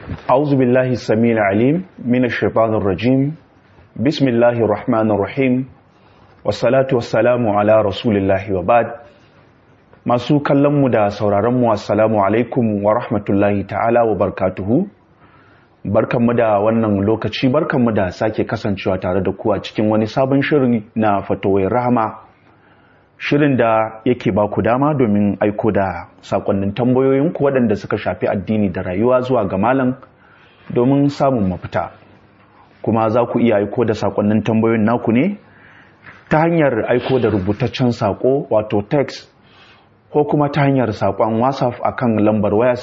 أعوذ بالله السميع العليم من الشيطان الرجيم بسم الله الرحمن الرحيم والصلاة والسلام على رسول الله وبعد. masu kallonmu da sauraronmu assalamu alaikum wa rahmatullahi ta'ala wa barakatuhu. Barkanmu da wannan lokaci, barkanmu da sake kasancewa tare da ku a cikin wani sabon shirin na Fatawoyin Rahama, shirin da yake ba ku dama domin aiko da sakonnin tambayoyinku waɗanda suka shafi addini da rayuwa zuwa ga malam domin samun mafita. Kuma za ku iya aiko da sakonnin tambayoyin naku ne ta hanyar aiko da rubutaccen sako wato text, ko kuma ta hanyar sakon WhatsApp akan lambar waya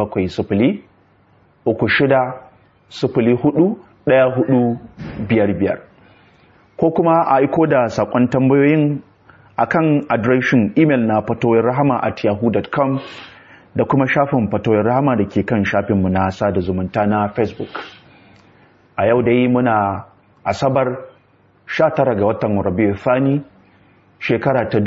070036041455, ko kuma a aiko da sakon tambayoyin akan adireshin email na fatoyinrahama@yahoo.com da kuma shafin Fatoyin Rahama da ke kan shafinmu na sada zumunta na Facebook. A yau dai muna Asabar 19 ga watan Rabiul Thani, shekara ta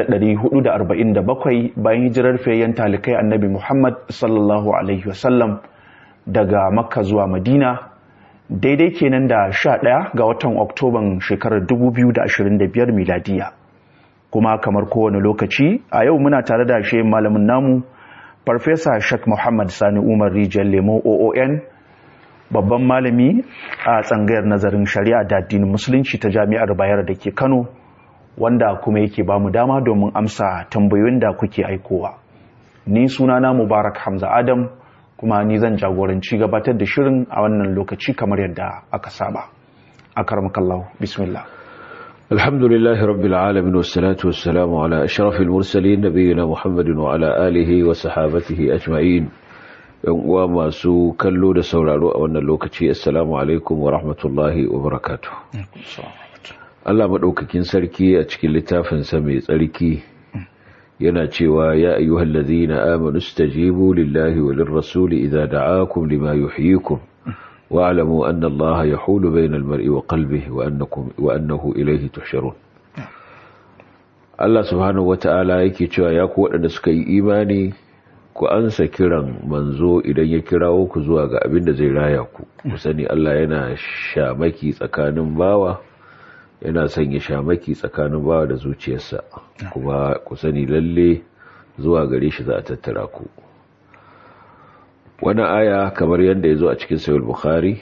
1447 bayan hijirar fiyayyen talikai Annabi Muhammad sallallahu alaihi wasallam daga Makka zuwa Madina, daidai kenan da 11 ga watan Oktoban shekarar 2025 miladiya. Kuma kamar kowane lokaci a yau muna tare da shi malamin namu Farfesa Sheikh Muhammad Sani Umar Rijiyar Lemo OON, babban malami a tsangayar nazarin shari'a da addinin musulunci ta Jami'ar Bayero da ke Kano, wanda kuma yake ba mu dama domin amsa tambayoyin da kuke aikowa. Ni sunana Mubarak Hamza Adam, kuma ni zan jagoranci gabatar da shirin a wannan lokaci kamar yadda aka saba. Akramakallahu, bismillah. الحمد لله رب العالمين والصلاة والسلام على أشرف المرسلين نبينا محمد وعلى آله وصحابته أجمعين. وما سو كلو دا سورارو أولنا اللوكتي السلام عليكم ورحمة الله وبركاته. Allah maɗaukakin sarki a cikin littafin sa mai tsarki yana cewa ya ayyuhal ladhina amanu istajibu lillahi walir rasuli idza da'akum lima yuhyikum wa'lamu anna Allah yahulu bainal mar'i wa qalbihi wa annahu ilayhi tuhsharun. Allah subhanahu wata'ala yake cewa ya ku waɗanda suka yi imani ku ansa kiran manzo idan ya kirawo ku zuwa ga abin da zai raya ku. Ku sani Allah yana shamaki tsakanin bawa, yana sanya shamaki tsakanin bawa da zuciyarsa, kuma ku sani lalle zuwa gare shi za a tattara ku. Wannan aya kamar yadda ya zo a cikin Sahih Bukhari,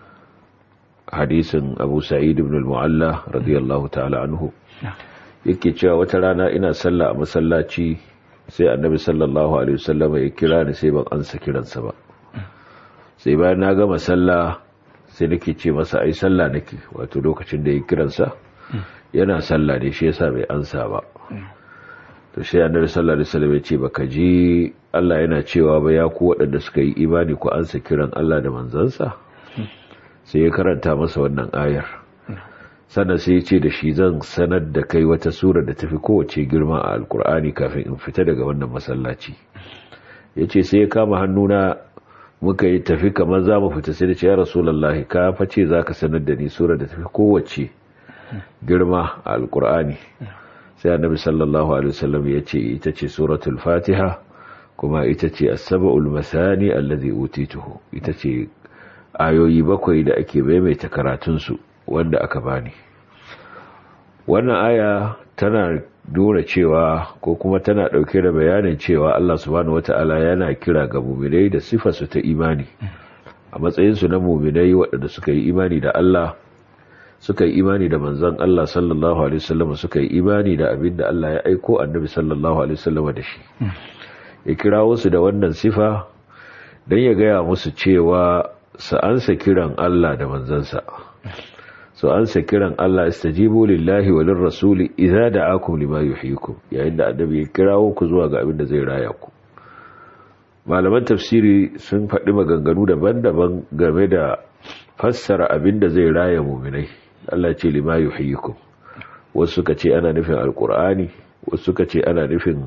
hadisin Abu Sa'id ibn al-Mu'alla radiyallahu ta'ala anhu, yake cewa wata rana ina sallah a masallaci sai Annabi sallallahu alaihi wasallam ya kira ni sai ban ansa kiransa ba. Sai bayan na gama sallah sai nake ce masa ai sallah nake, wato lokacin da ya kiransa yana sallah ne shi yasa bai ansa ba. To sai Annabi sallallahu alaihi wasallam ya ce baka ji Allah yana cewa ba ya ku waɗanda suka yi imani ku ansa kiran Allah da manzansa? Sai ya karanta masa wannan ayar, sannan sai ya ce da shi zan sanar da kai wata sura da tafi kowace girma a Alkur'ani kafin in fita daga wannan masallaci. Ya ce sai ya kama hannuna muka yi tafi kamar za mu fita, sai da ce ya Rasulullahi ka face za ka sanar da ni sura da tafi kowace girma a Alkur'ani. Sai Annabi sallallahu alaihi wasallam ya ce ita ce suratul Fatiha, kuma ita ce as-sab'ul masani allazi utituhu, ita ce ayoyi 7 da ake maimaita karatun su wanda aka bani. Wannan aya tana nuna cewa, ko kuma tana dauke da bayanin cewa Allah subhanahu wataala yana kira ga mu'minai da sifar su ta imani, a matsayin su na mu'minai waɗanda suka yi imani da Allah, suka yi imani da manzon Allah sallallahu alaihi wasallam, suka yi imani da abinda Allah ya aiko Annabi sallallahu alaihi wasallam da shi. Ya kira wasu da wannan sifa don ya gaya musu cewa su ansa kiran Allah da manzansa, su ansa kiran Allah, istajibu lillahi walir rasuli idza da'akum lima yuhyikum, yayin da annabi ya kirawo ku zuwa ga abin da zai raya ku. Malaman tafsiri sun faɗi maganganu daban-daban game da fassara abin da zai raya mu'minai. Allah ce lima yuhyikum, wasu suka ce ana nufin alqur'ani, wasu suka ce ana nufin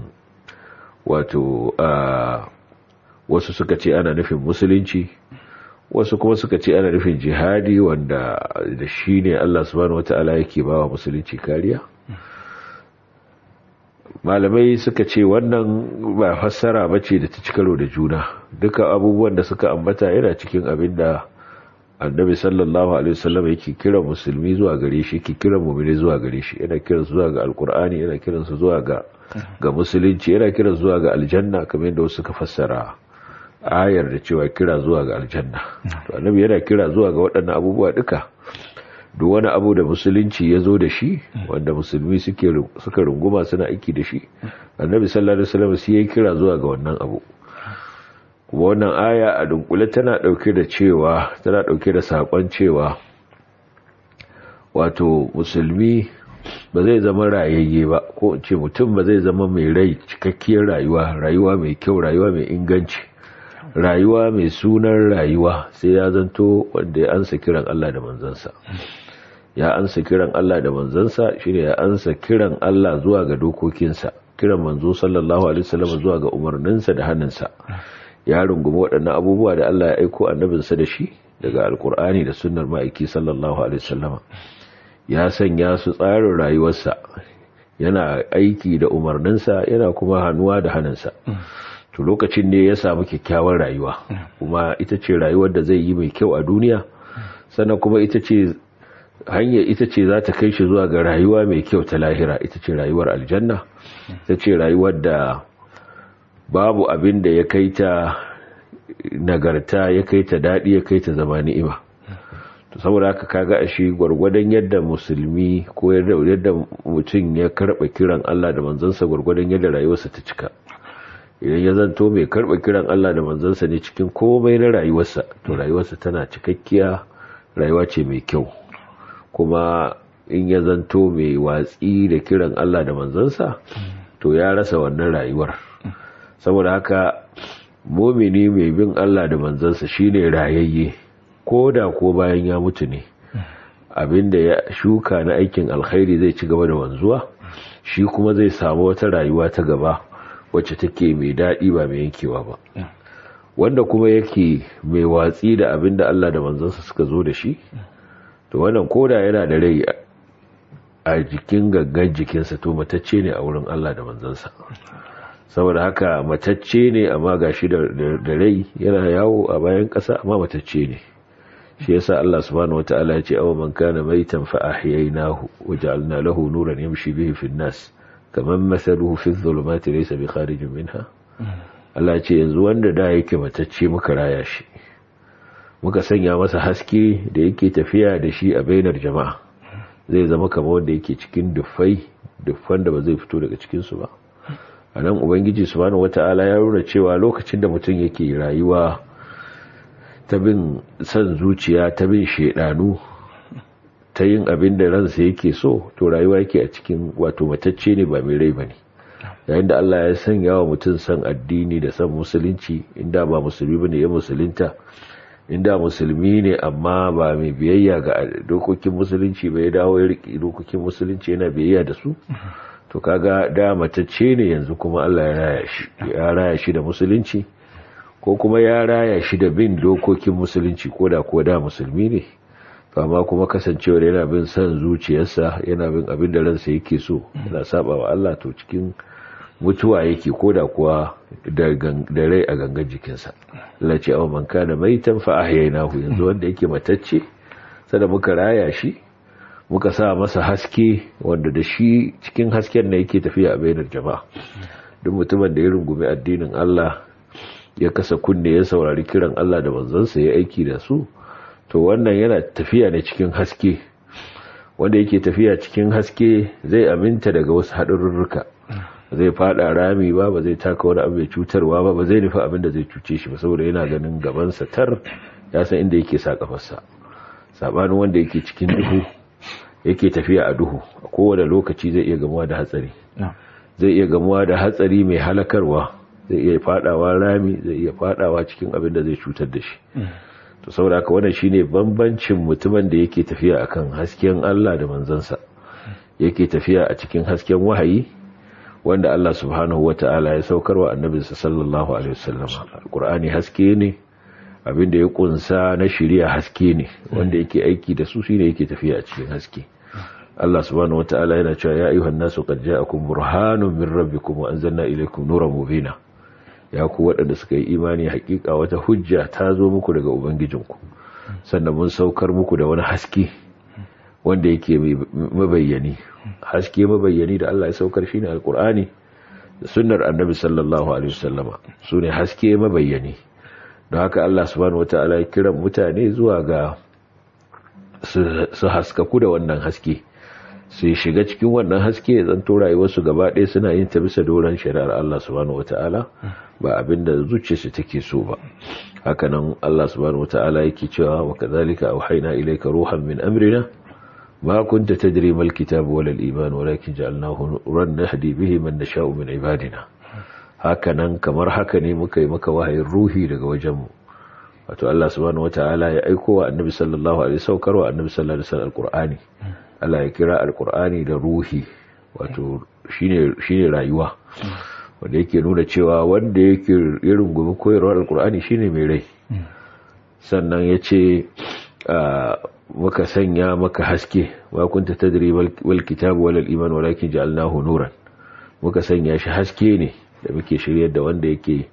wasu suka ce ana nufin musulunci, wasu kuma suka ce ana nufin jihadi, wanda da shi ne Allah subhanahu wata'ala yake bawa musulunci kariya. malamai suka ce wannan ba fassara bace da ta ci karo da juna, duka abubuwan da suka ambata yana cikin abin da annabi sallallahu alaihi wasallam yake kira musulmi zuwa gare shi, yake kira mu'mini zuwa gare shi, yana kiran su zuwa ga alqur'ani, yana kiran su zuwa ga musulunci, yana kiran su zuwa ga aljanna, kamar yadda wasu suka fassara ayar da cewa kira zuwa ga aljanna. To annabi yana kira zuwa ga waɗannan abubuwa duka. Duk wani abu da musulunci ya zo da shi wanda musulmi suka runguma suna aiki da shi, annabi sallallahu alaihi wasallam sai ya kira zuwa ga wannan abu. Kuma wannan aya a dunkule tana dauke da sakon cewa wato musulmi ba zai zama rayayye ba, ko in ce mutum ba zai zama mai rai cikakkiyar rayuwa mai kyau, rayuwa mai inganci, rayuwa mai sunan rayuwa, sai ya zanto wanda ya ansa kiran Allah da manzansa. Ya ansa kiran Allah da manzansa shine ya ansa kiran Allah zuwa ga dokokinsa, kiran manzo sallallahu alaihi wasallam zuwa ga umarninsa da hannunsa. Ya rungumi waɗannan abubuwa da Allah ya aiko annabinsa da shi daga alkur'ani da sunnar ma'aiki sallallahu alaihi wasallam. Ya sanya su tsarin rayuwarsa, yana aiki da umarninsa, yana kuma hannuwa da hannunsa. To lokacin ne ya samu kyakkyawar rayuwa, kuma ita ce rayuwar da zai yi mai kyau a duniya, sannan kuma ita ce za ta kai shi zuwa ga rayuwa mai kyau ta lahira, ita ce rayuwar aljanna, ita ce rayuwar da babu abin da ya kai ta nagarta, ya kai ta daɗi, ya kai ta zama ni'ima. To saboda haka kaga ashe gwargwadon yadda musulmi ko yadda mutum ya karɓa kiran Allah da manzansa, gwargwadon yadda rayuwarsa ta cika. Idan ya zanto mai karɓa kiran Allah da manzansa ne cikin komai na rayuwarsa, to rayuwarsa tana cikakkiya, rayuwa ce mai kyau. Kuma in ya zanto mai watsi da kiran Allah da manzansa, to ya rasa wannan rayuwar. Saboda haka mumini mai bin Allah da manzansa shine rayayye, ko da ko bayan ya mutu ne. Abinda ya shuka na aikin alkhairi zai ci gaba da wanzuwa, shi kuma zai samu wata rayuwa ta gaba wacce take mai daɗi ba mai yankewa ba. Wanda kuma yake mai watsi da abinda Allah da manzansa suka zo da shi, to wannan koda yana da rai a jikin gaggan jikinsa, to matacce ne a wurin Allah da manzansa. Saboda haka matacce ne, amma gashi da rai yana yawo a bayan ƙasa, amma matacce ne. Shi yasa Allah subhanahu wataala ya ce aw man kana maitan fa ahyaynahu waja'alna lahu nuran yamshi bihi fin nas kaman mathaluhu fi dhulumati laysa bi kharijin minha. Allah ya ce yanzu wanda da yake matacce muka raya shi, muka sanya masa haske da yake tafiya da shi a bainar jama'a, zai zama kamar wanda yake cikin duffan da ba zai fito daga cikin su ba. Anan ubangiji subhanahu wataala ya nuna cewa lokacin da mutum yake rayuwa ta bin san zuciya, ta bin shedanu, ta yin abin da ransa yake so, to rayuwa yake a cikin wato matacce ne, ba mai rai bane. Yayin da Allah ya sanya wa mutum san addini da san musulunci, inda ba musulmi bane ya musulunta, inda musulmi ne amma ba mai biyayya ga dokokin musulunci ba, ya dawo ya riki dokokin musulunci yana biyayya da su, to kaga da matacce ne. Yanzu kuma Allah ya raya shi da musulunci, ko kuma ya raya shi da bin dokokin musulunci, ko da musulmi ne, amma kuma kasancewar yana bin san zuciyarsa, yana bin abin da ransa yake so, yana saba wa Allah, to cikin mutuwa yake, ko da kuwa da rai a gangan jikinsa. Allah ce aw man kana maitan fa ahyaynahu, yanzu wanda yake matacce sada muka raya shi, muka sa masa haske, wanda da shi cikin hasken ne yake tafiya a bainar jama'a. Duk mutumin da ya rungumi addinin Allah, ya kasa kunne, ya saurari kiran Allah da manzansa, ya aiki da su, to wannan yana tafiya ne cikin haske. Wanda yake tafiya cikin haske zai aminta daga wasu haɗarurruka, zai fada rami ba zai taka wani abu mai cutarwa ba zai nufi abin da zai cuce shi ba, saboda yana ganin gabansa tar, ya san inda yake sa kafarsa. Sabanin wanda yake cikin duhu, yake tafiya a duhu, a kowane lokaci zai iya gamuwa da hatsari, zai iya gamuwa da hatsari mai halakarwa, zai iya fadawa rami, zai iya fadawa cikin abin da zai cutar da shi. To saboda haka wannan shine bambancin mutumin da yake tafiya akan hasken Allah da manzansa, yake tafiya a cikin hasken wahayi wanda Allah subhanahu wata'ala ya saukarwa annabinsa sallallahu alaihi wasallam. Alqur'ani haske ne, abinda ya kunsa na shari'a haske ne, wanda yake aiki da su shine yake tafiya a cikin haske. Allah subhanahu wataala yana cewa ya ayyuhan nasu qad ja'akum burhanun min rabbikum wa anzalna ilaykum nuran mubina. Ya ku waɗanda suka yi imani, hakika wata hujja ta zo muku daga ubangijinku, sannan mun saukar muku da wani haske wanda yake mabayyani. Haske mabayyani da Allah ya saukar shine alqur'ani da sunnar annabi sallallahu alaihi wasallama, sune haske mabayyani. don haka Allah subhanahu wataala ya kira mutane zuwa ga su haskaku da wannan haske, su shiga cikin wannan haske ya zanto rayuwarsu gaba ɗaya suna yin ta bisa doron shari'ar Allah subhanahu wata'ala, ba abinda zuciyarsu take so ba. Hakanan Allah subhanahu wata'ala yake cewa wa kadhalika auhayna ilayka ruhan min amrina ma kunta tadri mal kitabu wal iman walakin ja'alnahu nuran nahdi bihi man nasha'u min ibadina. Hakanan kamar haka ne muka yi maka wahayin ruhi daga wajenmu. Wato Allah subhanahu wata'ala ya aiko wa annabi sallallahu alaihi wasallam annabi sallallahu alaihi wasallam alqur'ani. Allah ya kira alkur'ani da ruhi, wato shine rayuwa, wanda yake nuna cewa wanda yake irin gumi koyarwar alkur'ani shine mai rai. Sannan ya ce muka sanya maka haske, wa kunta tadri wal kitabu wal iman walakin ja'alnahu nuran. Muka sanya shi haske ne da muke shiryar da wanda yake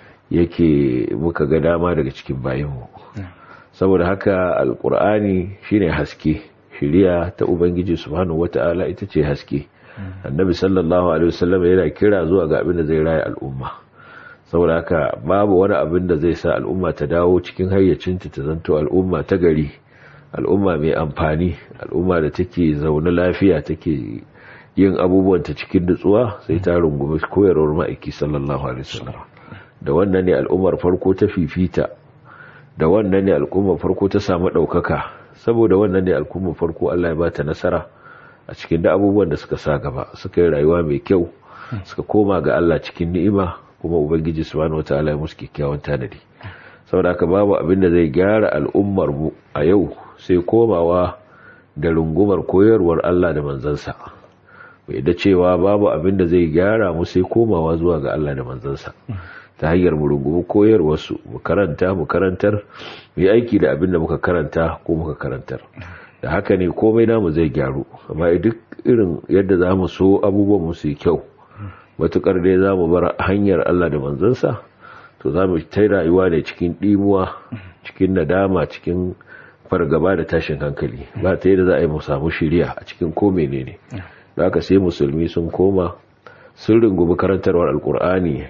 muka ga dama daga cikin bayinmu. Saboda haka alkur'ani shine haske, shiriya ta Ubangiji subhanahu wata'ala ita ce haske. Annabi sallallahu alaihi wasallam yana kira zuwa ga abin da zai raya al'umma. Saboda haka babu wani abin da zai sa al'umma ta dawo cikin hayyacinta, ta zanto al'umma ta gari, al'umma mai amfani, al'umma da take zaune lafiya, take yin abubuwan ta cikin nutsuwa, sai ta rungumi koyarwar ma'aiki sallallahu alaihi wasallam. Da wannan ne al'ummar farko ta fifita, da wannan ne al'ummar farko ta samu ɗaukaka. Saboda wannan ne al'ummar farko Allah ya bata nasara a cikin da abubuwan da suka sa gaba, suka yi rayuwa mai kyau, suka koma ga Allah cikin ni'ima, kuma Ubangiji subhanahu wataala ya musu kyakkyawan tanadi. Saboda haka babu abin da zai gyara al'ummar mu a yau sai komawa da rungumar koyarwar Allah da manzansa. Bai da cewa babu abin da zai gyara mu sai komawa zuwa ga Allah da manzansa. Ta hanyar mu rungumi koyarwarsu, mu karantar, mu yi aiki da abin da muka karanta ko muka karantar. Da haka ne komai namu zai gyaru. Amma duk irin yadda za mu so abubuwan mu su yi kyau, matukar dai za mu bar hanyar Allah da manzansa, to za mu ta rayuwa ne cikin ɗimuwa, cikin nadama, cikin fargaba da tashin hankali. Ba ta yadda za a yi mu samu shiriya a cikin ko menene. Da haka sai musulmi sun koma sun rungumi karantarwar alkur'ani,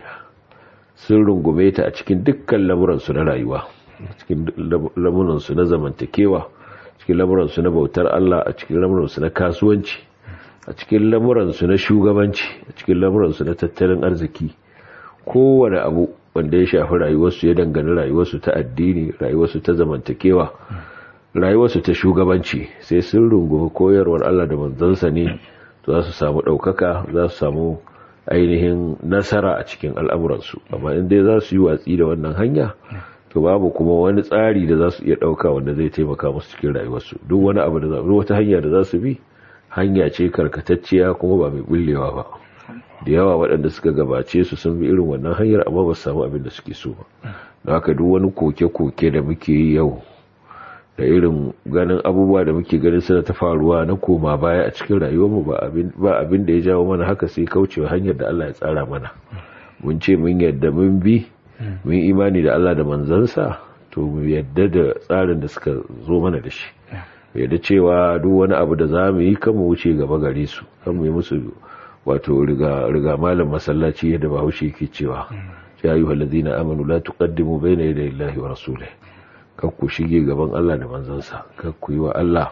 sun rungume ta a cikin dukkan lamuransu na rayuwa, cikin lamuransu na zamantakewa, cikin lamuransu na bautar Allah, a cikin lamuransu na kasuwanci, a cikin lamuransu na shugabanci, a cikin lamuransu na tattalin arziki. Kowane abu wanda ya shafi rayuwarsu, ya dangane rayuwarsu ta addini, rayuwarsu ta zamantakewa, rayuwarsu ta shugabanci, sai sun rungumi koyarwar Allah da manzansa ne za su samu ɗaukaka, za su samu ainihin nasara a cikin al'amuransu. Amma in dai za su yi watsi da wannan hanya, to babu kuma wani tsari da za su iya ɗauka wanda zai taimaka musu cikin rayuwarsu. Duk wani abu da wata hanya da za su bi, hanya ce karkatacciya kuma ba mai bullewa ba. Da yawa waɗanda suka gabace su sun bi irin wannan hanyar, amma ba su samu abin da suke so ba. Don haka duk wani koke-koke da muke yi yau, da irin ganin abubuwa da muke ganin suna ta faruwa na koma baya a cikin rayuwarmu, ba abin da ya jawo mana haka sai kaucewa hanyar da Allah ya tsara mana. Mun ce mun yadda mun bi, mun imani da Allah da manzansa, to mu yadda da tsarin da suka zo mana da shi. Yadda cewa duk wani abu da za mu yi kan mu wuce gaba gare su, kan mu yi musu wato riga malam masallaci yadda Bahaushe yake cewa, ya ayyuhal ladzina amanu la tuqaddimu bayna yaday Allahi wa rasulihi. Kakku shige gaban Allah da manzansa, kakku yi wa Allah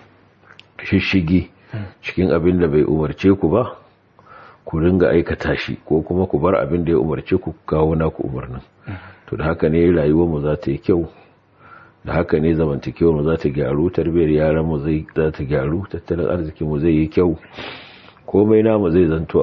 shishigi cikin abin da bai umarce ku ba, ku ringa aikata shi, ko kuma ku bar abin da ya umarce ku kawo naku umarnin. To da haka ne rayuwar mu za ta yi kyau, da haka ne zamantakewar mu za ta gyaru, tarbiyyar yaran mu za ta gyaru, tattalin arzikin mu zai yi kyau, komai namu zai zanto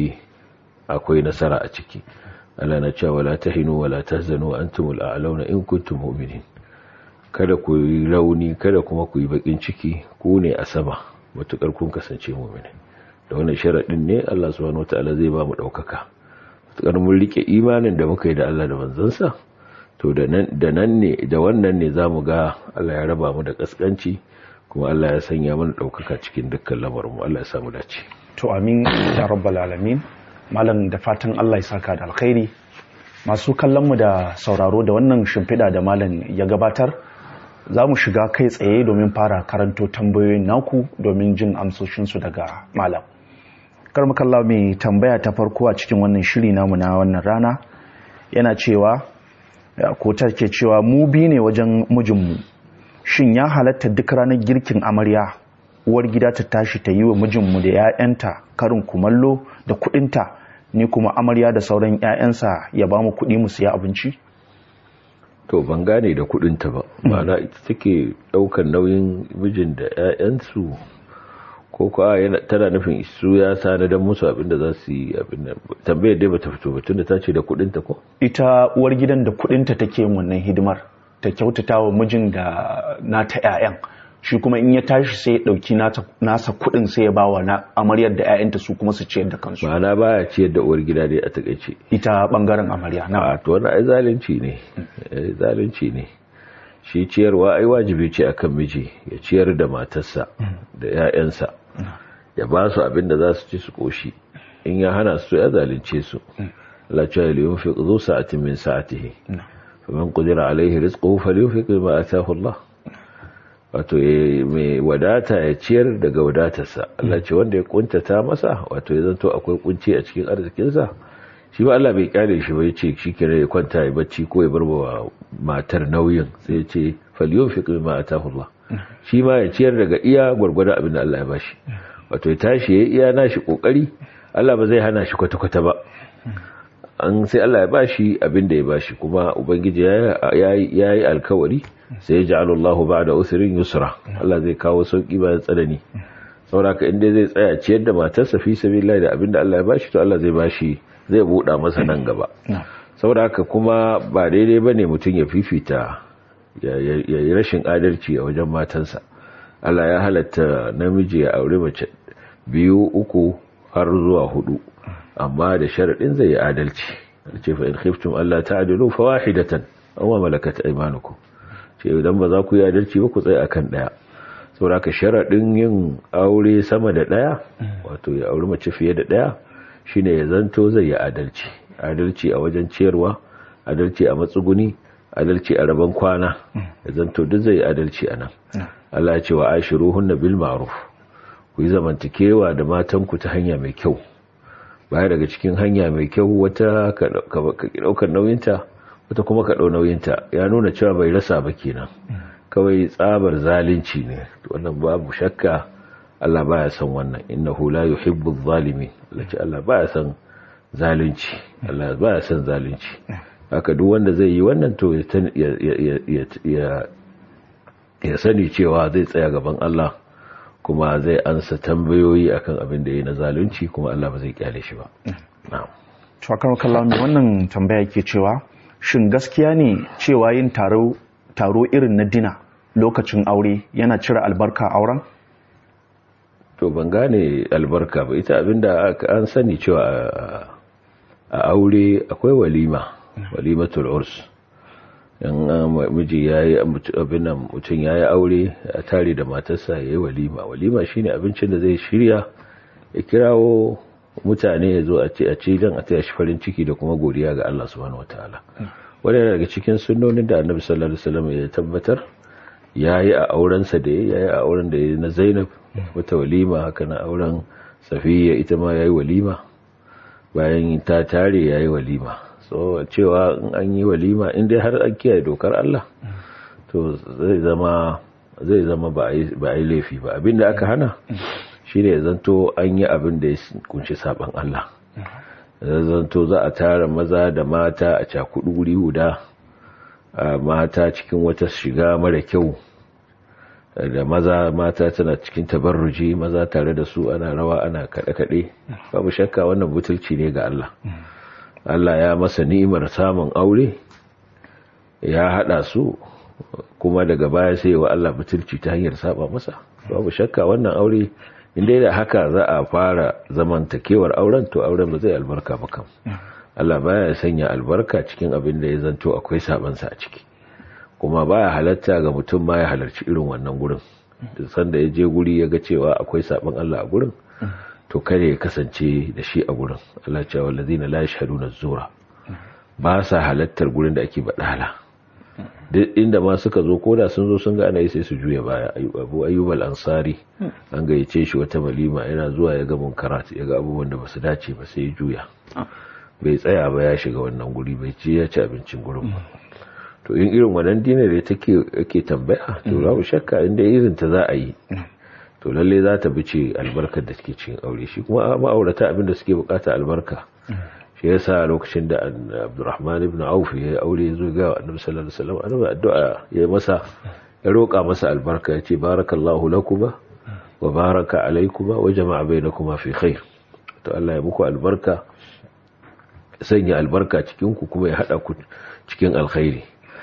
akwai nasara a ciki. Allah na cewa la tahinu wa la tahzanu wa antumul a'launa in kuntum mu'minin. Kada ku yi rauni, kada kuma ku yi bakin ciki, ku ne a sama matukar kun kasance mu'mini. Da wannan sharadin ne Allah subhanahu wataala zai ba mu daukaka. Matukar mun rike imanin da muka yi da Allah da manzansa, to da wannan ne zamu ga Allah ya raba mu da kaskanci, kuma Allah ya sanya mana ɗaukaka cikin dukkan lamarinmu. Allah ya samu dace. To amin ya rabbal alamin. Malam da fatan Allah ya saka da alkhairi. Masu kallon mu da sauraro da wannan shimfiɗa da malam ya gabatar, za mu shiga kai tsaye domin fara karanto tambayoyin naku domin jin amsoshinsu daga malam. Karmakalla mai tambaya ta farko a cikin wannan shiri namu na wannan rana yana cewa ko take cewa mu bi ne wajen mijinmu. Shin ya halatta duk ranar girkin amarya uwar gida ta tashi ta yi wa mijinmu da 'ya'yanta karin kumallo da kuɗinta, ni kuma amarya da sauran 'ya'yansa ya ba mu kuɗi mu siya abinci? To ban gane da kuɗinta ba, ma'ana ita take ɗaukar nauyin mijin da 'ya'yansu ko kuwa tana nufin su ya sanadan musu abinda za su yi abin nan. Tambayar dai bata fito ba tunda ta ce da kuɗinta ko? Ita uwar gidan da kuɗinta take yin wannan hidimar, ta kyautata wa mijin da nata 'ya'yan, shi kuma in ya tashi sai ya ɗauki nasa kuɗin sai ya bawa na amaryar da 'ya'yanta su kuma su ciyar da kansu. Ma'ana baya ciyar da uwar gida dai a takaice. Ita bangaren amarya na. To wannan ai zalunci ne. Zalunci ne. Shi ciyarwa ai wajibi ce akan miji ya ciyar da matarsa da 'ya'yansa. Ya ba su abin da za su ci su koshi. In ya hana su ya zalunce su. Allah ya ce yunfiq zu sa'atin min sa'atihi. Faman qadira alaihi rizquhu falyunfiq bima ataahu Allah. Wato mai wadata ya ciyar daga wadatarsa. Allah ce wanda ya kuntata masa, wato ya zanto akwai kunci a cikin arzikinsa, shi ba Allah bai kare shi bai ce shi kire ya kwanta ya bacci ko ya barba matar nauyin, sai ya ce falyunfiq bima ataahu Allah. Shi ma ya ciyar daga iya gurgurda abin da Allah ya bashi. Wato ya tashi ya iya nashi kokari, Allah ba zai hana shi kwata-kwata ba. Sai Allah ya bashi abin da ya bashi, kuma ubangiji yayi alkawari sai ya ja'alu Allahu ba'da usrin yusra. Allah zai kawo sauki bayan tsanani. Saboda inda zai tsaya ciyar da matarsa fi sabilillah da abin da Allah ya bashi, to Allah zai bashi, zai buɗa masa nan gaba. Saboda haka kuma ba daidai bane mutum ya fifita ya yi rashin adalci a wajen matansa. Allah ya halatta namiji ya aure mace 2, 3 har zuwa 4, amma da sharadin zai yi adalci. Ce fa in khiftum alla ta'dilu fawahidatan aw malakat aymanukum. Ce idan ba za ku yi adalci ba ku tsaya akan daya. Saboda ka sharadin yin aure sama da daya, wato ya aure mace fiye da daya, shine ya zanto zai yi adalci. Adalci a wajen ciyarwa, adalci a matsuguni, adalci a rabon kwana, ya zanto duk zai yi adalci anan. Allah ya ce wa ashiruhunna bil ma'ruf. Ku yi zamantakewa da matanku ta hanya mai kyau. Baya daga cikin hanya mai kyau, wata ka daukar nauyinta, wata kuma ka dau nauyinta, ya nuna cewa bai rasa ba kenan. Kawai tsabar zalunci ne. Wannan babu shakka Allah baya son wannan. Innahu la yuhibbu adh-dhalimin. Allah baya son zalunci. Allah baya son zalunci. Haka duk wanda zai yi wannan to ya sani cewa zai tsaya gaban Allah, kuma zai ansa tambayoyi akan abin da yayi na zalunci, kuma Allah ba zai kyale shi ba. Na'am. To akan kallon wannan tambaya ke cewa, shin gaskiya ne cewa yin taro irin na dina lokacin aure yana cire albarka auren? To ban gane albarka ba. Ita abinda an sani cewa a aure akwai walima, walimatul urs. In miji yayi abin nan, mutum yayi aure a tare da matarsa yayi walima. Walima shine abincin da zai shirya ya kirawo mutane ya zo a ce dan a taya shi farin ciki da kuma godiya ga Allah subhanahu wataala. Wannan daga cikin sunnonin da Annabi sallallahu alaihi wasallam ya tabbatar yayi a auren sa da yayi a auren da na Zainab, wata walima haka na auren Safiya ita ma yayi walima. Bayan ta tare yayi walima. So cewa in an yi walima in dai har an kiyaye dokar Allah, to zai zama ba a yi laifi ba. Abinda aka hana shine ya zanto an yi abin da ya kunshi saban Allah. Zanto za a tara maza da mata a cakudu wuri guda, mata cikin wata shiga mara kyau, da mata tana cikin tabarruji, maza tare da su ana rawa ana kaɗe-kaɗe. Babu shakka wannan butulci ne ga Allah. Allah ya masa ni'imar samun aure, ya hada su, kuma daga baya sai wa Allah butulci ta hanyar saba masa. Babu shakka wannan aure, inda da haka za a fara zamantakewar auren, to auren ba zai albarka ba kam. Allah baya sanya albarka cikin abin da ya zanto akwai sabansa a ciki. Kuma baya halatta ga mutum ma ya halarci irin wannan gurin. duk sanda ya je guri ya ga cewa akwai saban Allah a gurin to kare ya kasance da shi a gurin. Allah ya ce wallazina la yashhaduna az-zura ba sa halattar gurin da ake badala. Duk inda ma suka zo koda sun zo sun ga ana yi sai su juya baya. Abu Ayyub al-Ansari an gayyace shi wata walima, yana zuwa ya ga munkarat, ya ga abubuwan da basu dace ba sai ya juya, bai tsaya ba ya shiga wannan guri, bai ci ya ci abincin gurin ba. To in irin wannan dinar da ake tambaya to babu shakka inda irin ta za a yi to lalle za ta bice albarkar da take cikin aure. Shi kuma ma'aurata abin da suke bukata albarka. Shi yasa lokacin da Abdurrahman ibn Auf ya aure ya zo ga Annabi sallallahu alaihi wasallam, Annabi addu'a ya masa, ya roƙa masa albarka, ya ce barakallahu lakuma wa baraka alaykuma wa jama'a bainakuma fi khair. To Allah ya muku albarka, sanya albarka cikin ku kuma ya hada ku cikin alkhairi.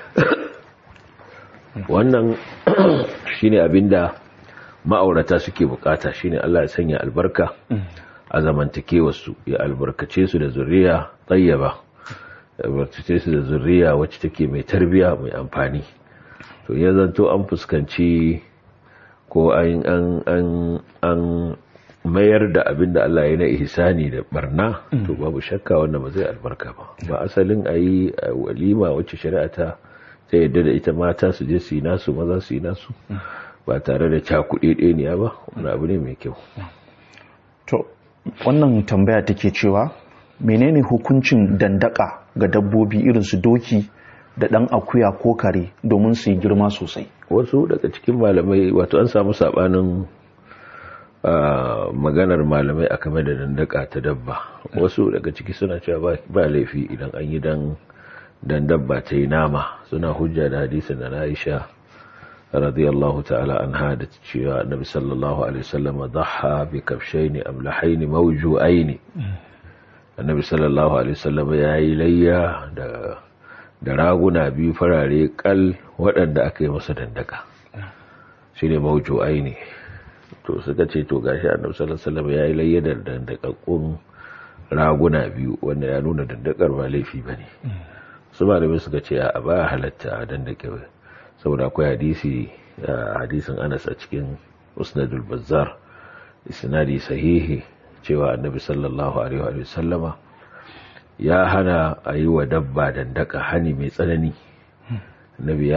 Wannan shine abinda ma'aurata suke bukata, shine Allah ya sanya albarka a zamantakewarsu, ya albarkace su da zuriya tayyaba, ya albarkace su da zuriya wacce take mai tarbiya mai amfani. To ya zanto an fuskanci ko an mayar da abinda Allah ya na ihsani da barna, to babu shakka wannan ba zai albarka ba. Ba asalin ayi walima wacce shari'a ta yadda da ita, mata su je su yi nasu, maza su yi nasu, ba tare da cakuɗe ɗeniya ba, wani abu ne mai kyau. To wannan tambaya take cewa menene hukuncin dandaka ga dabbobi irin su doki da ɗan akuya ko kare domin su yi girma sosai? Wasu daga cikin malamai, wato an samu sabanin maganar malamai a game da dandaka ta dabba. Wasu daga ciki suna cewa ba laifi idan an yi dan dabba ta yi nama, suna hujja da hadisin da Aisha radiyallahu ta'ala anha da cewa Annabi sallallahu alaihi wasallam dhaha bi kabshayn amlahayn mawju'ayn. Annabi sallallahu alaihi wasallam yayi layya da raguna biyu farare kal waɗanda aka yi masa dandaka, shine mawju'ayn. To suka ce to gashi Annabi sallallahu alaihi wasallam yayi layya da dandakakkun raguna biyu, wanda ya nuna dandakar ba laifi bane. Su malamai suka ce a ba halatta a dandake, saboda akwai hadisin Anas a cikin Musnadul Bazzar, isnadi sahihi, cewa Annabi sallallahu alaihi wa sallama ya hana a yi wa dabba dandaka hani mai tsanani. Annabi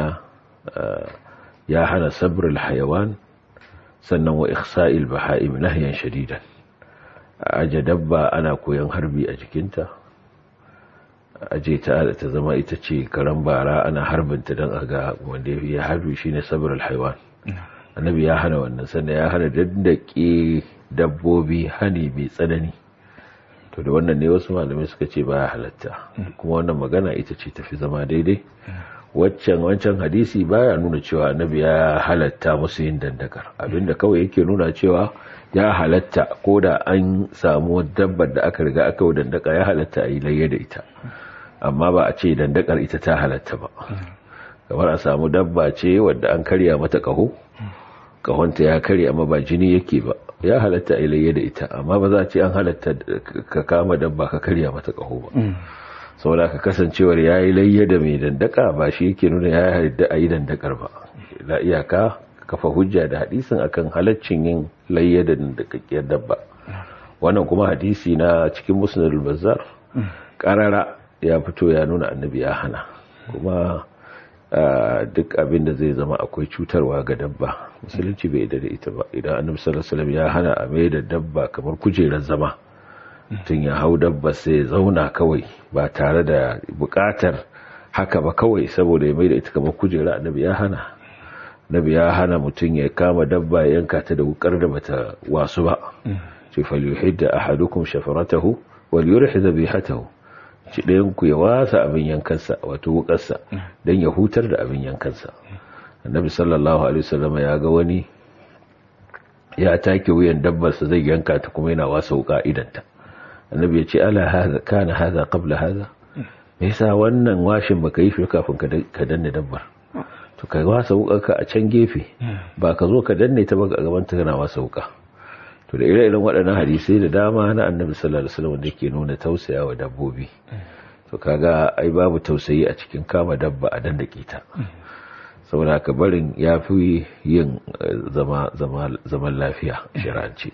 ya hana sabrul hayawan, sannan wa ikhsa'il baha'im nahyan shadidan. Aje dabba ana koyan harbi a jikinta, aje ta zama ita ce karan bara, ana harbinta don a ga wanda ya harbi shine sabrul haywan. Annabi ya hana wannan, sannan ya hana daddake dabbobi hani mai tsanani. To da wannan ne wasu malamai suka ce baya halatta, kuma wannan magana ita ce tafi zama daidai. Wancan hadisi baya nuna cewa Annabi ya halatta musu yin dandakar, abinda kawai yake nuna cewa ya halatta ko da an samu dabbar da aka riga aka yi dandaka, ya halatta a yi layya da ita, amma ba a ce dandakar ita ta halatta ba. Kamar a samu dabba ce wadda an karya mata kahonta ya karya amma ba jini yake ba, ya halatta a layya da ita, amma ba za a ce an halatta ka kama dabba ka karya mata kaho ba. Saboda ka kasancewar ya yi layya da mai dandaka ba shi yake nuna ya yarda a yi dandakar ba. La iyaka kafa hujja da hadisin akan halaccin yin layya da dandakakkiyar dabba. Wannan kuma hadisi na cikin Musnadul Bazzar karara ya fito ya nuna Annabi ya hana, kuma duk abin da zai zama akwai cutarwa ga dabba musulunci bai da ita ba. Idan Annabi sallallahu alaihi wasallam ya hana a mai da dabba kamar kujerar zama, tun ya hau dabba sai ya zauna kawai ba tare da bukatar haka ba, kawai saboda ya mai da ita kamar kujera, Annabi ya hana. Annabi ya hana mutum ya kama dabba ya yanka ta da wukar da bata wasu ba. Ce falyuhidda ahadukum shafaratahu wal yurih dhabihatahu, ci ɗayan ku ya wasa abin yankansa, wato wukarsa, don ya hutar da abin yankansa. Annabi sallallahu alaihi wasallam ya ga wani ya take wuyan dabbarsa zai yanka ta kuma yana wasa wuka idanta. Annabi ya ce ala hadha kana hadha qabla hadha, me yasa wannan washin baka yi shi kafin ka danne dabbar? To kai wasa wukarka a can gefe, ba ka zo ka danne ta ba ga gaban ta kana wasa wuka. To da ire-iren waɗannan hadisai da dama na Annabi sallallahu alaihi wasallam da ke nuna tausayawa dabbobi. To kaga ai babu tausayi a cikin kama dabba a dandake ta. saboda haka barin ya fi yin zaman lafiya shirance.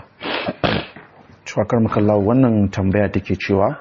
Shakar makallawa wannan tambaya take cewa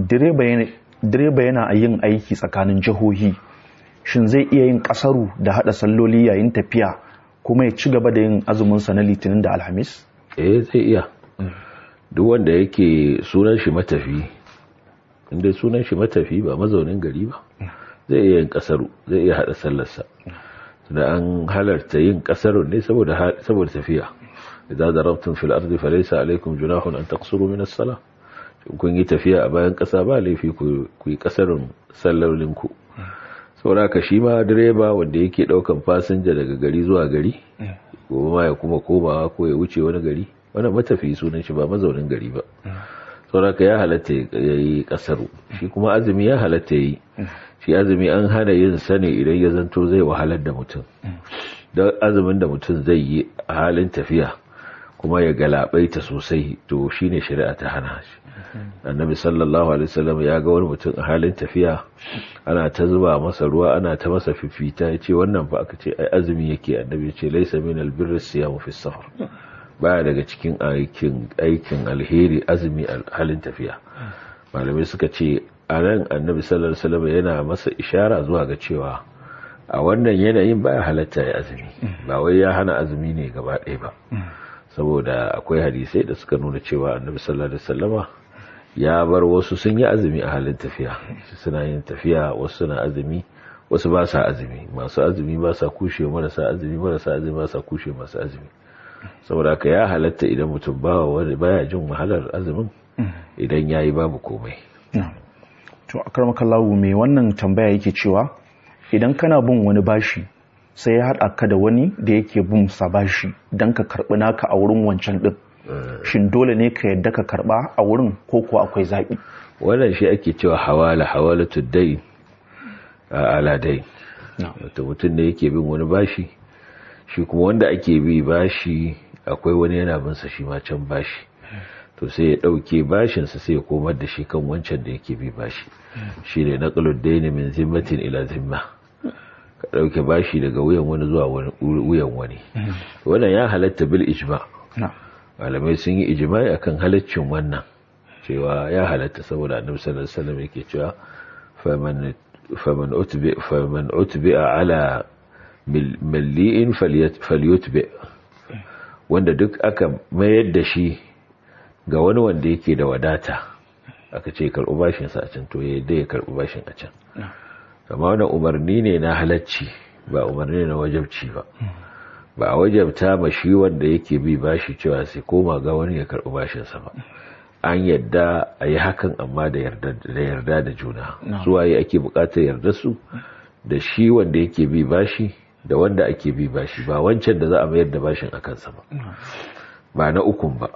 direba yana yin aiki tsakanin jihohi, shin zai iya yin kasaru da hada salloli yayin tafiya kuma ya ci gaba da yin azuminsa na litinin da alhamis? Zai iya. Duk wanda yake sunan shi matafi, inda sunan shi matafi ba mazaunin gari ba, zai iya yin kasaru, zai iya hada sallarsa. Da an halarta yin kasarun ne saboda tafiya. Idza darabtum fil ardi falaysa alaykum junahun an taqsuru min as-salah. Kun yi tafiya a bayan kasa ba laifi ku yi kasarun sallolin ku. Saboda ka shi ma direba wanda yake daukan fasinja daga gari zuwa gari, gobe ma ya kuma komawa ko ya wuce wani gari, wannan matafi sunan shi ba mazaunin gari ba. Saboda ka ya halatta yayi kasaru. Shi kuma azumi ya halatta yi. Shi azumi an hana yin sane idan ya zanto zai wahalar da mutum. Don azumin da mutum zai yi a halin tafiya kuma ya galabaita sosai, to shine shari'a ta hana shi. Annabi sallallahu alaihi wasallam ya ga wani mutum a halin tafiya, ana ta zuba masa ruwa, ana ta masa fifita, yace wannan fa aka ce ai azumi yake. Annabi ya ce laysa min albirri siyamu fi safar, baya daga cikin aikin alheri azumi a halin tafiya. Malamai suka ce a nan annabi sallallahu alaihi wasallam yana masa ishara zuwa ga cewa a wannan yanayin baya halatta ya azumi, ba wai ya hana azumi ne gaba ɗaya ba, saboda akwai hadisai da suka nuna cewa annabi sallallahu alaihi wasallama ya bar wasu sun yi azumi a halin tafiya, suna yin tafiya, wasu suna azumi, wasu ba sa azumi. Masu azumi ba sa kushe marasa azumi, marasa azumi ba sa kushe masu azumi. Saboda haka ya halatta idan mutum baya jin wahalar azumin, idan yayi babu komai. To akarmakallahu mai wannan tambaya yake cewa idan kana bin wani bashi sai ya haɗa ka da wani da yake bin sa bashi don ka karɓi naka a wurin wancan ɗin, shin dole ne ka yadda ka karɓa a wurin ko kuwa akwai zaɓi? Wannan shi ake cewa hawalatul dayn ala dayn. Wato mutum ne yake bin wani bashi, shi kuma wanda ake bi bashi akwai wani yana bin sa shi ma can bashi, to sai ya ɗauke bashinsa sai ya komar da shi kan wancan da yake bi bashi. Shi ne naqlud dayn min zimmatin ila zimma, ka ɗauke bashi daga wuyan wani zuwa wuyan wani. Wannan ya halatta bil ijma. Malamai sun yi ijma'i akan halaccin wannan, cewa ya halatta, saboda annabi sallallahu alaihi wasallam yake cewa faman utbi'a ala malli'in falyutbi, wanda duk aka mayar da shi ga wani wanda yake da wadata, aka ce karɓi bashin sa a can, to yadda ya karɓi bashin a can. Amma wannan umarni ne na halacci, ba umarni ne na wajabci ba. Ba a wajabta ma shi wanda yake bi bashi cewa sai koma ga wani ya karɓi bashin sa ba. An yadda a yi hakan, amma da yarda da juna. Suwaye ake bukatar yarda su? Da shi wanda yake bi bashi da wanda ake bi bashi, ba wancan da za a mayar da bashin a kansa ba, ba na ukun ba.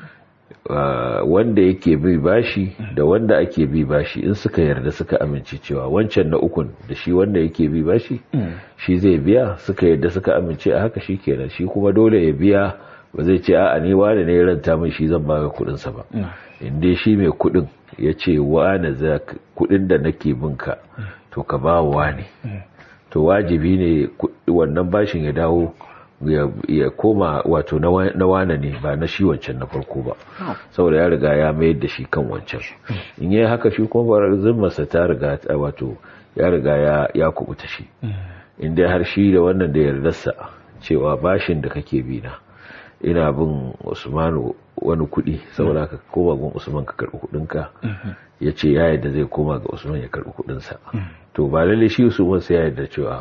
Wanda yake bi bashi da wanda ake bi bashi in suka yarda suka amince cewa wancan na ukun da shi wanda yake bi bashi shi zai biya, suka yarda suka amince a haka, shi kenan. Shi kuma dole ya biya, ba zai ce a'a ni wani ne ya ranta min shi zan baka kudin sa ba. Inda shi mai kudin ya ce wani za kudin da nake binka to ka ba wani, to wajibi ne wannan bashin ya dawo ya koma wato na wane ne, ba na shi wancan na farko ba, saboda ya riga ya mayar da shi kan wancan. In yi haka shi kuma zimmarsa ta riga wato ya riga ya kubuta shi. Inda har shi da wannan da yardarsa cewa bashin da kake bi na, ina bin Usmanu wani kuɗi, saboda ka koma gun Usman ka karɓi kuɗinka, ya ce ya yadda zai koma ga Usman ya karɓi kuɗinsa, to ba lalle shi Usman sai ya yadda cewa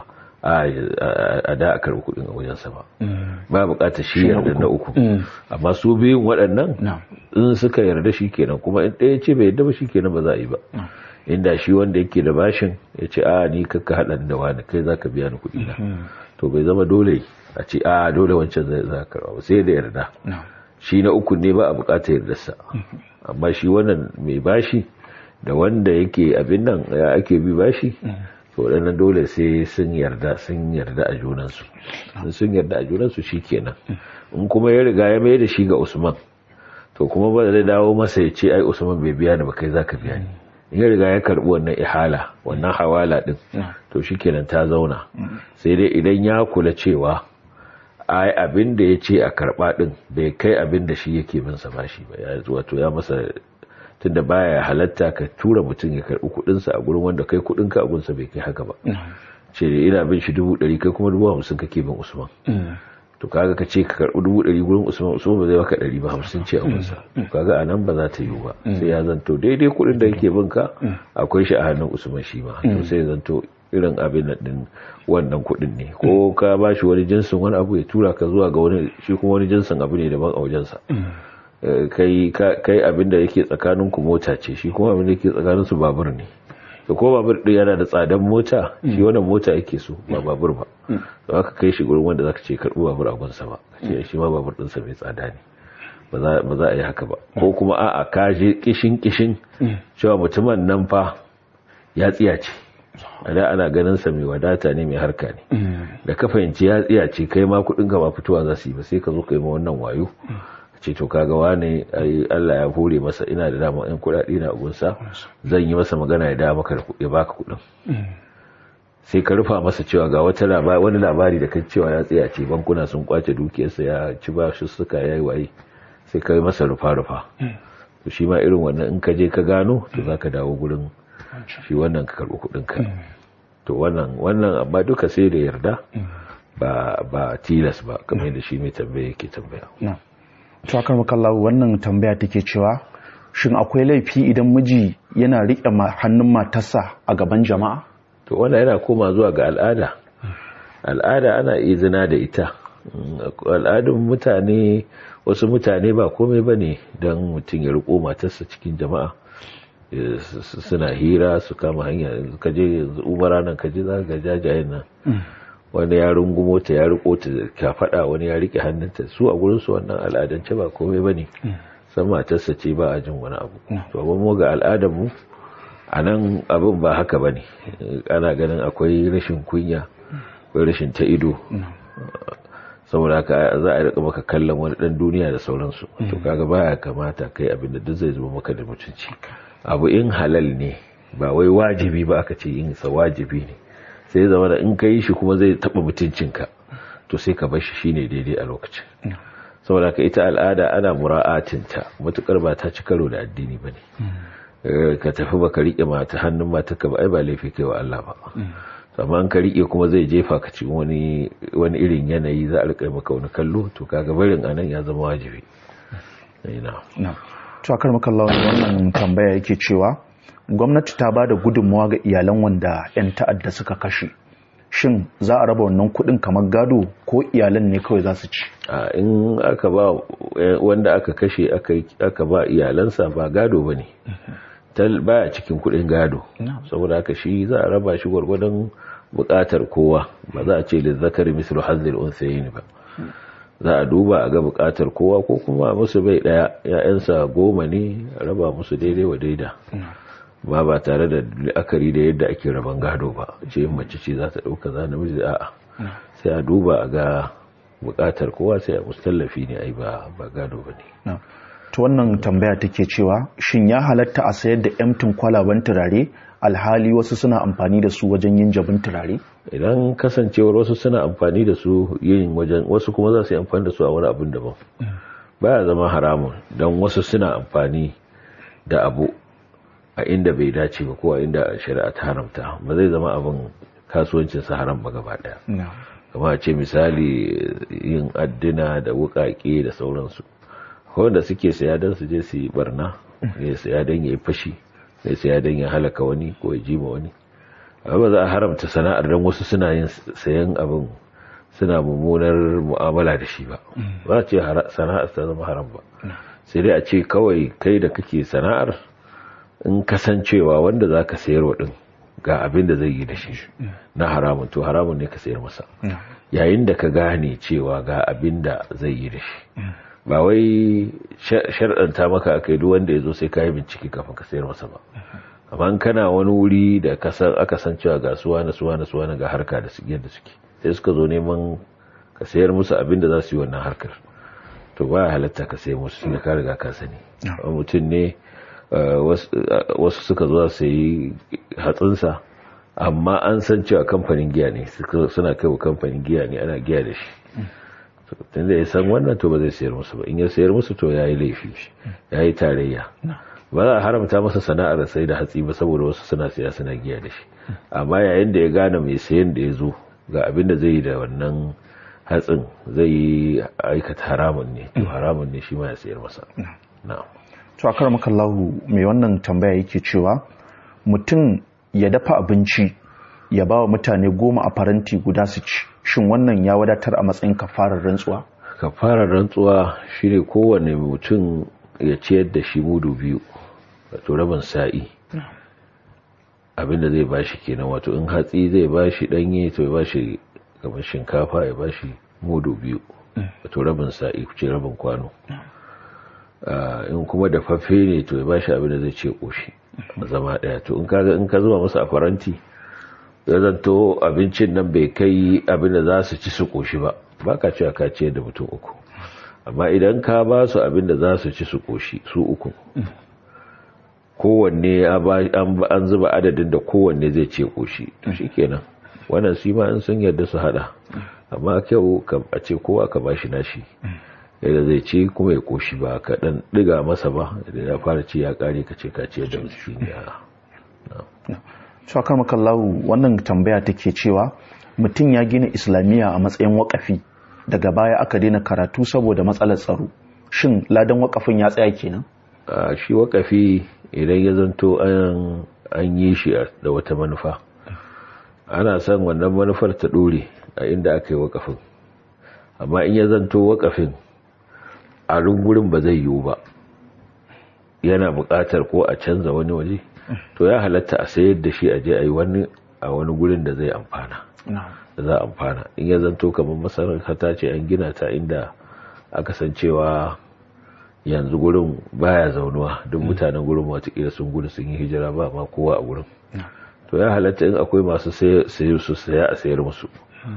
a da a karɓi kuɗin a wajensa ba. Ba buƙatar shi yarda na uku. Amma su biyun waɗannan in suka yarda shi kenan, kuma in ɗaya ce bai yarda ba shi kenan ba za a yi ba. Inda shi wanda yake da bashin ya ce ni kakka haɗa da wani, kai za ka biya ni kuɗi na, to bai zama dole a ce dole wancan zai za ka karɓa, sai da yarda. Shi na uku ne ba a buƙatar yardarsa. Amma shi wannan mai bashi da wanda yake abin nan ya ake bi bashi, to waɗannan dole sai sun yarda a junansu. Sun yarda a junansu shi kenan. In kuma ya riga ya mai da shi ga Usman, to kuma ba zai dawo masa ya ce ai Usman bai biya ni ba, kai za ka biya ni. In ya riga ya karɓi wannan ihala, wannan hawala ɗin, to shikenan ta zauna. Sai dai idan ya kula cewa ai abin da ya ce a karba din bai kai abin da shi yake bin sa bashi ba, ya wato ya masa, tunda baya halatta ka tura mutum ya karbi kudin sa a gurin wanda kai kudin ka a gunsa bai kai haka ba. Ce ina bin shi 100 kai kuma 50 kake bin Usman. To kaga ka ce ka karbi 100 gurin Usman ba zai baka 150 ce a gunsa. To kaga anan ba za ta yi ba, sai ya zanto daidai kudin da yake bin ka akwai shi a hannun Usman shi ma, to sai ya zanto irin abin din wannan kudin ne, ko ka ba shi wani jinsin wani abu ya tura ka zuwa ga wani, shi kuma wani jinsin abu ne daban a wajensa. Kai abin da yake tsakanin ku mota ce, shi kuma abin da yake tsakanin su babur ne. To ko babur din yana da tsadan mota, shi wannan mota yake so ba babur ba. To haka kai shi gurin wanda zaka ce karbi babur a gunsa ba, ce shi ma babur din sa mai tsada ne, ba za a yi haka ba. Ko kuma a'a ka je kishin cewa mutumin nan fa ya tsiyace, ana ganin sa mai wadata ne, mai harka ne, da ka fahimci ya tsiyace kai ma kudin ka ba fitowa za su yi ba, sai ka zo kai ma wannan wayo ce to kaga wane Allah ya hore masa, ina da dama in kudade na gunsa, zan yi masa magana ya dawo maka ya baka kudin. Sai ka rufa masa cewa ga wani labari da kan cewa ya tsiyace, bankuna sun kwace dukiyarsa, ya ci ba shi suka yayi waye, sai ka yi masa rufa to shi ma irin wannan in ka je ka gano, to zaka dawo gurin shi wannan ka karbi kudin ka. To wannan amma duka sai da yarda, ba tilas ba, kamar da shi mai tambaya yake tambaya. To akar makallahu, wannan tambaya take cewa shin akwai laifi idan miji yana riƙe hannun matarsa a gaban jama'a? To wannan yana koma zuwa ga al'ada ana izina da ita. Al'adun mutane, wasu mutane ba komai bane dan mutum ya riko matarsa cikin jama'a, suna hira su kama hanya. Kaje umara nan, kaje za ga jajayen nan, wani ya rungumo ta ya riko ta ka fada, wani ya rike hannunta, su a gurin su wannan al'adance ba komai bane, san matarsa ce ba a jin wani abu. To amma mu ga al'adar mu anan abin ba haka bane, ana ganin akwai rashin kunya, akwai rashin ta ido, saboda haka za a rika maka kallon wani dan duniya da sauransu. To kaga baya kamata kai abin da duk zai zuba maka da mutunci. Abu in halal ne, ba wai wajibi ba aka ce yin sa wajibi ne, sai zama da in ka yi shi kuma zai taba mutuncinka, to sai ka bar shi shine daidai a lokacin. Saboda ka ita al'ada ana mura'atinta, matukar ba ta ci karo da addini bane. Ka tafi baka rike mata hannun matarka ba, ai ba laifi kai wa Allah ba. Amma an ka rike kuma zai jefa ka cikin wani irin yanayi, za a rika maka wani kallo, to kaga barin anan ya zama wajibi. To akar makallahu, wannan tambaya yake cewa gwamnati ta ba da gudunmawa ga iyalan wanda 'yan ta'adda suka kashe, shin za a raba wannan kudin kamar gado ko iyalan ne kawai za su ci? In aka ba wanda aka kashe aka ba iyalansa, ba gado ba ne, baya cikin kudin gado. Saboda haka shi za a raba shi gwargwadon bukatar kowa, ba za a ce lizzakari mislu hazzil unsayin ba. Za a duba a ga bukatar kowa, ko kuma musu bai daya, ya'yansa 10 ne, a raba musu daidai wa daida, ba tare da la'akari da yadda ake raban gado ba, ce mace ce za ta dauka za namiji, a'a, sai a duba a ga bukatar kowa, sai a mustallafi ne, ai ba gado ba ne. To wannan tambaya take cewa shin ya halatta a sayar da emtin kwalaban turare alhali wasu suna amfani da su wajen yin jabin turare? Idan kasancewar wasu suna amfani da su yin wajen, wasu kuma za su yi amfani da su a wani abin daban, baya zama haramun don wasu suna amfani da abu a inda bai dace ba, ko a inda shari'a ta haramta, ba zai zama abin kasuwancin sa haram ba gaba daya. Kamar a ce misali yin addina da wukake da sauransu, wanda suke saya don su je su yi barna, ya saya don ya yi fashi, ya saya don ya halaka wani ko ya jima wani. Ba za a haramta sana'ar don wasu suna yin sayan abin, suna mummunar mu'amala da shi ba, ba a ce sana'ar ta zama haram ba. Sai dai a ce kawai kai da kake sana'ar, in kasancewa wanda za ka sayar wa ɗin ga abin da zai yi da shi na haramun, to haramun ne ka sayar masa, yayin da ka gane cewa ga abin da zai yi da shi. Ba wai shar'anta maka akai duk wanda ya zo sai ka yi bincike kafin ka sayar masa ba. Amma in kana wani wuri da aka san cewa ga suwa na ga harka da yadda suke, sai suka zo neman ka sayar musu abin da za su yi wannan harkar, to ba halatta ka sayar musu, ne ka riga ka sani. Mutum ne wasu suka zo su yi hatsinsa, amma an san cewa kamfanin giya ne, suna kai wa kamfanin giya ne, ana giya da shi. Tun da ya san wannan to ba zai sayar musu ba, in ya sayar musu to ya yi laifi, ya yi tarayya. Ba za a haramta masa sana'ar sai da hatsi ba saboda wasu suna siya suna giya da shi, amma yayin da ya gane mai sayan da ya zo ga abin da zai yi da wannan hatsin zai yi aikata haramun ne, to haramun ne shi ma ya sayar masa. To akar makallahu mai wannan tambaya yake cewa mutum ya dafa abinci ya ba wa mutane 10 a faranti guda su ci, shin wannan ya wadatar a matsayin kafarar rantsuwa? Kafarar rantsuwa shine kowane mutum ya ciyar da shi mudu 2, wato rabin sa'i, abinda zai bashi kenan. Wato in hatsi zai bashi danye to ya bashi kamar shinkafa ya bashi mudu 2, wato rabin sa'i, ce rabin kwano. In kuma dafaffe ne to ya bashi abinda zai ce koshi zama daya. To in ka zuba masa a faranti ya zanto abincin nan bai kai abinda za su ci su koshi ba, baka cewa ka ciyar da mutum 3. Amma idan ka ba su abinda za su ci su koshi su 3, kowanne an zuba adadin da kowanne zai ce koshi, to shikenan wannan su ma in sun yarda su hada. Amma kyau a ce kowa ka bashi nashi yadda zai ce kuma ya koshi, ba ka dan diga masa ba da ya fara ci ya kare ka ce ka ce da miskini. To akar makallahu wannan tambaya take cewa mutum ya gina islamiyya a matsayin wakafi, daga baya aka daina karatu saboda matsalar tsaro, shin ladan wakafin ya tsaya kenan? Shi wakafi idan ya zanto an yi shi da wata manufa, ana son wannan manufar ta dore a inda aka yi wakafin. Amma in ya zanto wakafin a rungurin ba zai yiwu ba, yana buƙatar ko a canza wani waje, to ya halatta a sayar da shi a je a yi wani a wani gurin da zai amfana, da za a amfana. In ya zanto kamar masarauta ce an gina ta inda aka san cewa yanzu gurin baya zaunuwa, duk mutanen gurin watakila sun gudu sun yi hijira, ba ma kowa a gurin, to ya halatta in akwai masu sayo su saya a sayar musu,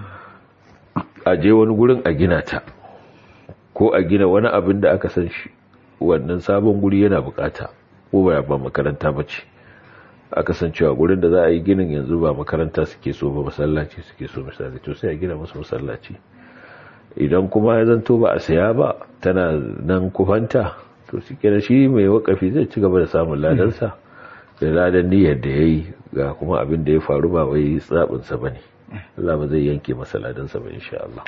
a je wani gurin a gina ta, ko a gina wani abin da aka san shi wannan sabon guri yana bukata, ko ba makaranta ba ce, aka san cewa gurin da za a yi ginin yanzu ba makaranta suke so ba, masallaci suke so misali, to sai a gina musu masallaci. Idan kuma ya zanto ba a saya ba, tana nan kufanta, to shi mai wakafi zai ci gaba da samun ladansa da ladan niyyar da ya yi, ga kuma abin da ya faru ba wai tsabinsa ba ne, Allah ba zai yanke masa ladansa ba insha Allah.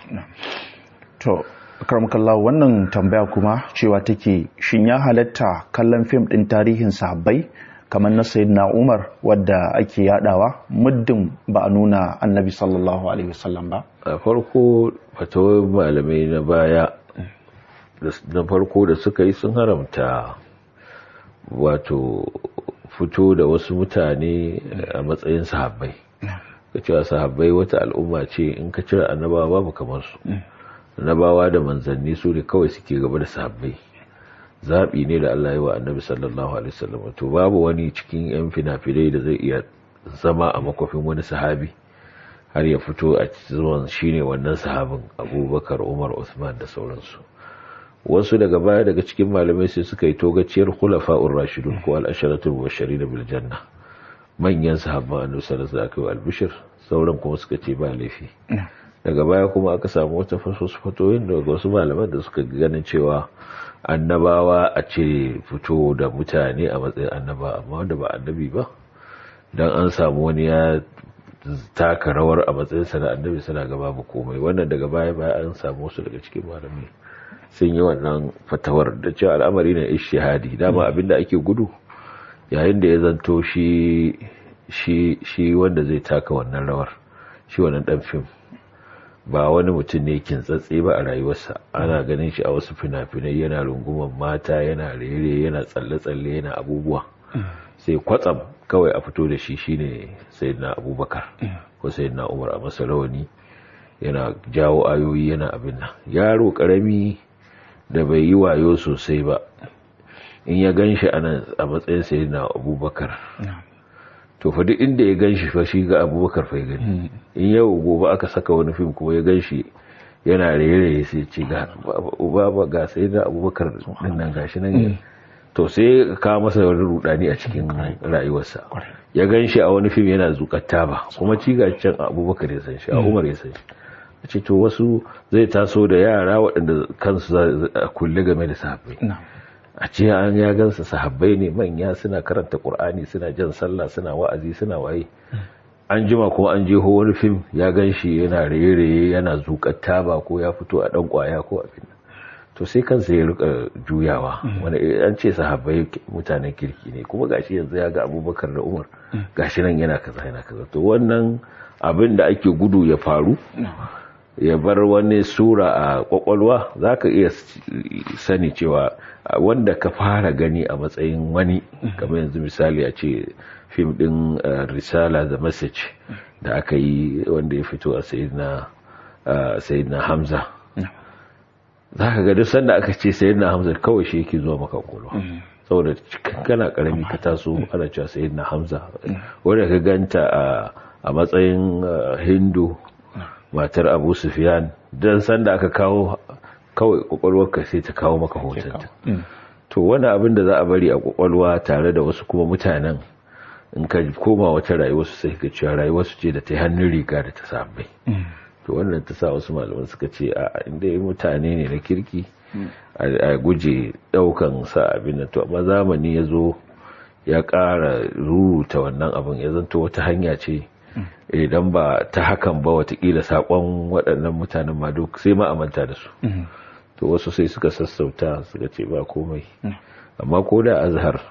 To karamakallahu wannan tambaya kuma cewa take, shin ya halatta kallon fim din tarihin sahabbai kamar na sayyidina Umar wadda ake yadawa muddin ba a nuna annabi sallallahu alaihi wasallam ba? A farko fatawar malamai na baya na farko da suka yi sun haramta wato fito da wasu mutane a matsayin sahabbai, ka cewa sahabbai wata al'umma ce in ka cire annabawa babu kamar su. Annabawa da manzanni su ne kawai suke gaba da sahabbai, zaɓi ne da Allah ya wa annabi sallallahu alaihi wasallam. To babu wani cikin yan fina-finai da zai iya zama a makwafin wani sahabi har ya fito a zuwan shine wannan sahabin, Abubakar, Umar, Uthman da sauransu. Wasu daga baya daga cikin malamai sai suka yi togaciyar khulafa'ur rashidun ko al-asharatul mubashirin bil janna, manyan sahabban annabi sallallahu alaihi wasallam al-bishir, sauran kuma suka ce ba laifi. Daga baya kuma aka samu wata fatoyin daga wasu malaman da suka ganin cewa annabawa a ce fito da mutane a matsayin annaba, amma wanda ba annabi ba, dan an samu wani ya taka rawar a matsayinsa na annabi suna ga babu komai. Wannan daga baya an samu wasu daga cikin malamai sun yi wannan fatawar da cewa al'amari ne ishihadi. Dama abinda ake gudu yayin da ya zanto shi wanda zai taka wannan rawar, shi wannan dan fim ba wani mutum ne kintsatse ba a rayuwarsa, ana ganin shi a wasu fina-finai yana runguman mata, yana rere, yana tsalle-tsalle, yana abubuwa, sai kwatsam kawai a fito da shi shine sayyidina Abubakar ko sayyidina Umar a masa rawani, yana jawo ayoyi, yana abin nan. Yaro karami da bai yi wayo sosai ba in ya ganshi a matsayin sayyidina Abubakar, to fa duk inda ya ganshi fa shi ga Abubakar fa ya gani. In yau gobe aka saka wani fim kuma ya ganshi yana rere sai ce ga uba ga sai da Abubakar din nan gashi nan to sai ka masa wani rudani a cikin rayuwarsa. Ya gan shi a wani fim yana zuƙar taba, kuma cigacin Abubakar ya san shi, a Umar ya san shi. Ce to wasu zai taso da yara waɗanda kansu a kulle game da sahabbai, a ce an ya gansa sahabbai ne manya suna karanta Qur'ani, suna jan sallah, suna wa'azi, suna waye. An jima kuma an jeho wani fim ya gan shi yana raye-raye yana zuƙar taba ko ya fito a ɗan ƙwaya ko abin nan, to sai kansa ya rika juyawa. Wani an ce sahabbai mutanen kirki ne, kuma gashi yanzu ya ga Abubakar da Umar gashi nan yana kaza yana kaza. To wannan abin da ake gudu ya faru, ya bar wani sura a kwakwalwa, za ka iya sani cewa wanda ka fara gani a matsayin wani, kamar yanzu misali a ce fim din Risala the Message da aka yi wanda ya fito a Sayyidina Hamza, za ka ga duk sanda aka ce Sayyidina Hamza kawai shi yake zuwa maka kwakwalwa, saboda kana karami ka taso ana cewa Sayyidina Hamza, wanda ka ganta a matsayin Hindu matar Abu Sufyan, dan sanda aka kawo kawai kwakwalwarka sai ta kawo maka hotonta. To wani abin da za a bari a kwakwalwa tare da wasu kuma mutanen, in ka koma wata rayuwarsu sai ka cewa rayuwarsu ce da ta yi hannun riga da ta sabai. To wannan ta sa wasu malaman suka ce a inda mutane ne na kirki a guje daukan sa abin nan. To amma zamani ya zo ya ƙara ruruta wannan abin, ya zanto wata hanya ce idan ba ta hakan ba watakila sakon waɗannan mutanen ma duk sai ma amanta da su. To wasu sai suka sassauta suka ce ba komai, amma ko da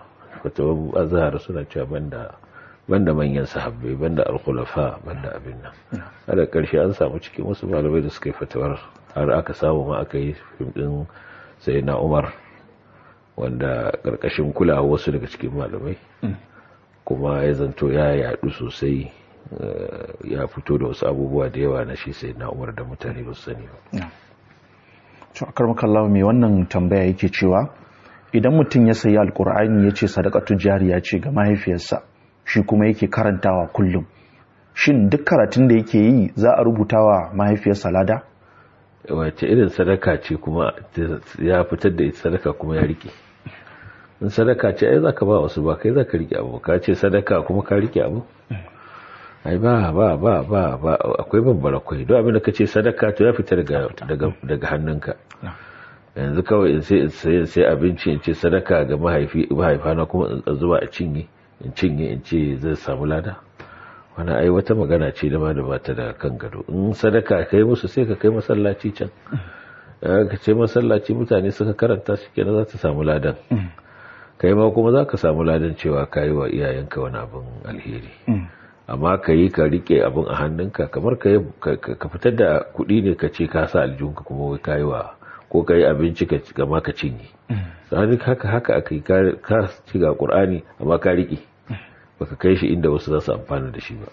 azhar suna cewa banda manyan sahabbai, banda al-khulafa, banda abin nan. A da ƙarshe an samu cikin wasu malamai da suka yi fatawar, har aka samu ma aka yi fim din Sayyidina Umar wanda ƙarƙashin kulawa wasu daga cikin malamai, kuma ya zanto ya yaɗu sosai, ya fito da wasu abubuwa da yawa na shi Sayyidina Umar da mutane ba su sani ba. To akarmakallahu mai wannan tambaya yake cewa idan mutum ya sayi alkur'ani ya ce sadaqatu jariya ce ga mahaifiyarsa, shi kuma yake karantawa kullum, shin duk karatun da yake yi za a rubuta wa mahaifiyarsa lada? Wace irin sadaka ce kuma ya fitar da ita sadaka kuma ya rike? In sadaka ce ai zaka ba wasu, ba kai zaka rike abu. Ka ce sadaka kuma ka rike abu? Ai ba akwai bambara kwai. Don abin da kace sadaka to ya fita daga hannunka. Yanzu kawai in sai abinci in ce sadaka ga mahaifana kuma in zuba a cinye in ce zai samu lada. Wani ai wata magana ce da ma da bata da kan gado. In sadaka kai musu sai ka kai masallaci can, ka ce masallaci mutane suka karanta shi kenan za ta samu ladan. Kai ma kuma za ka samu ladan cewa ka yi wa iyayenka wani abin alheri. Amma ka yi ka rike abin a hannunka, kamar ka fitar da kuɗi ne ka ce ka sa aljihunka kuma wai ka yi wa, ko ka yi abinci ka gama ka cinye. Sanin haka aka yi ka ci ga Ƙur'ani amma ka rike, baka kai shi inda wasu za su amfana da shi ba.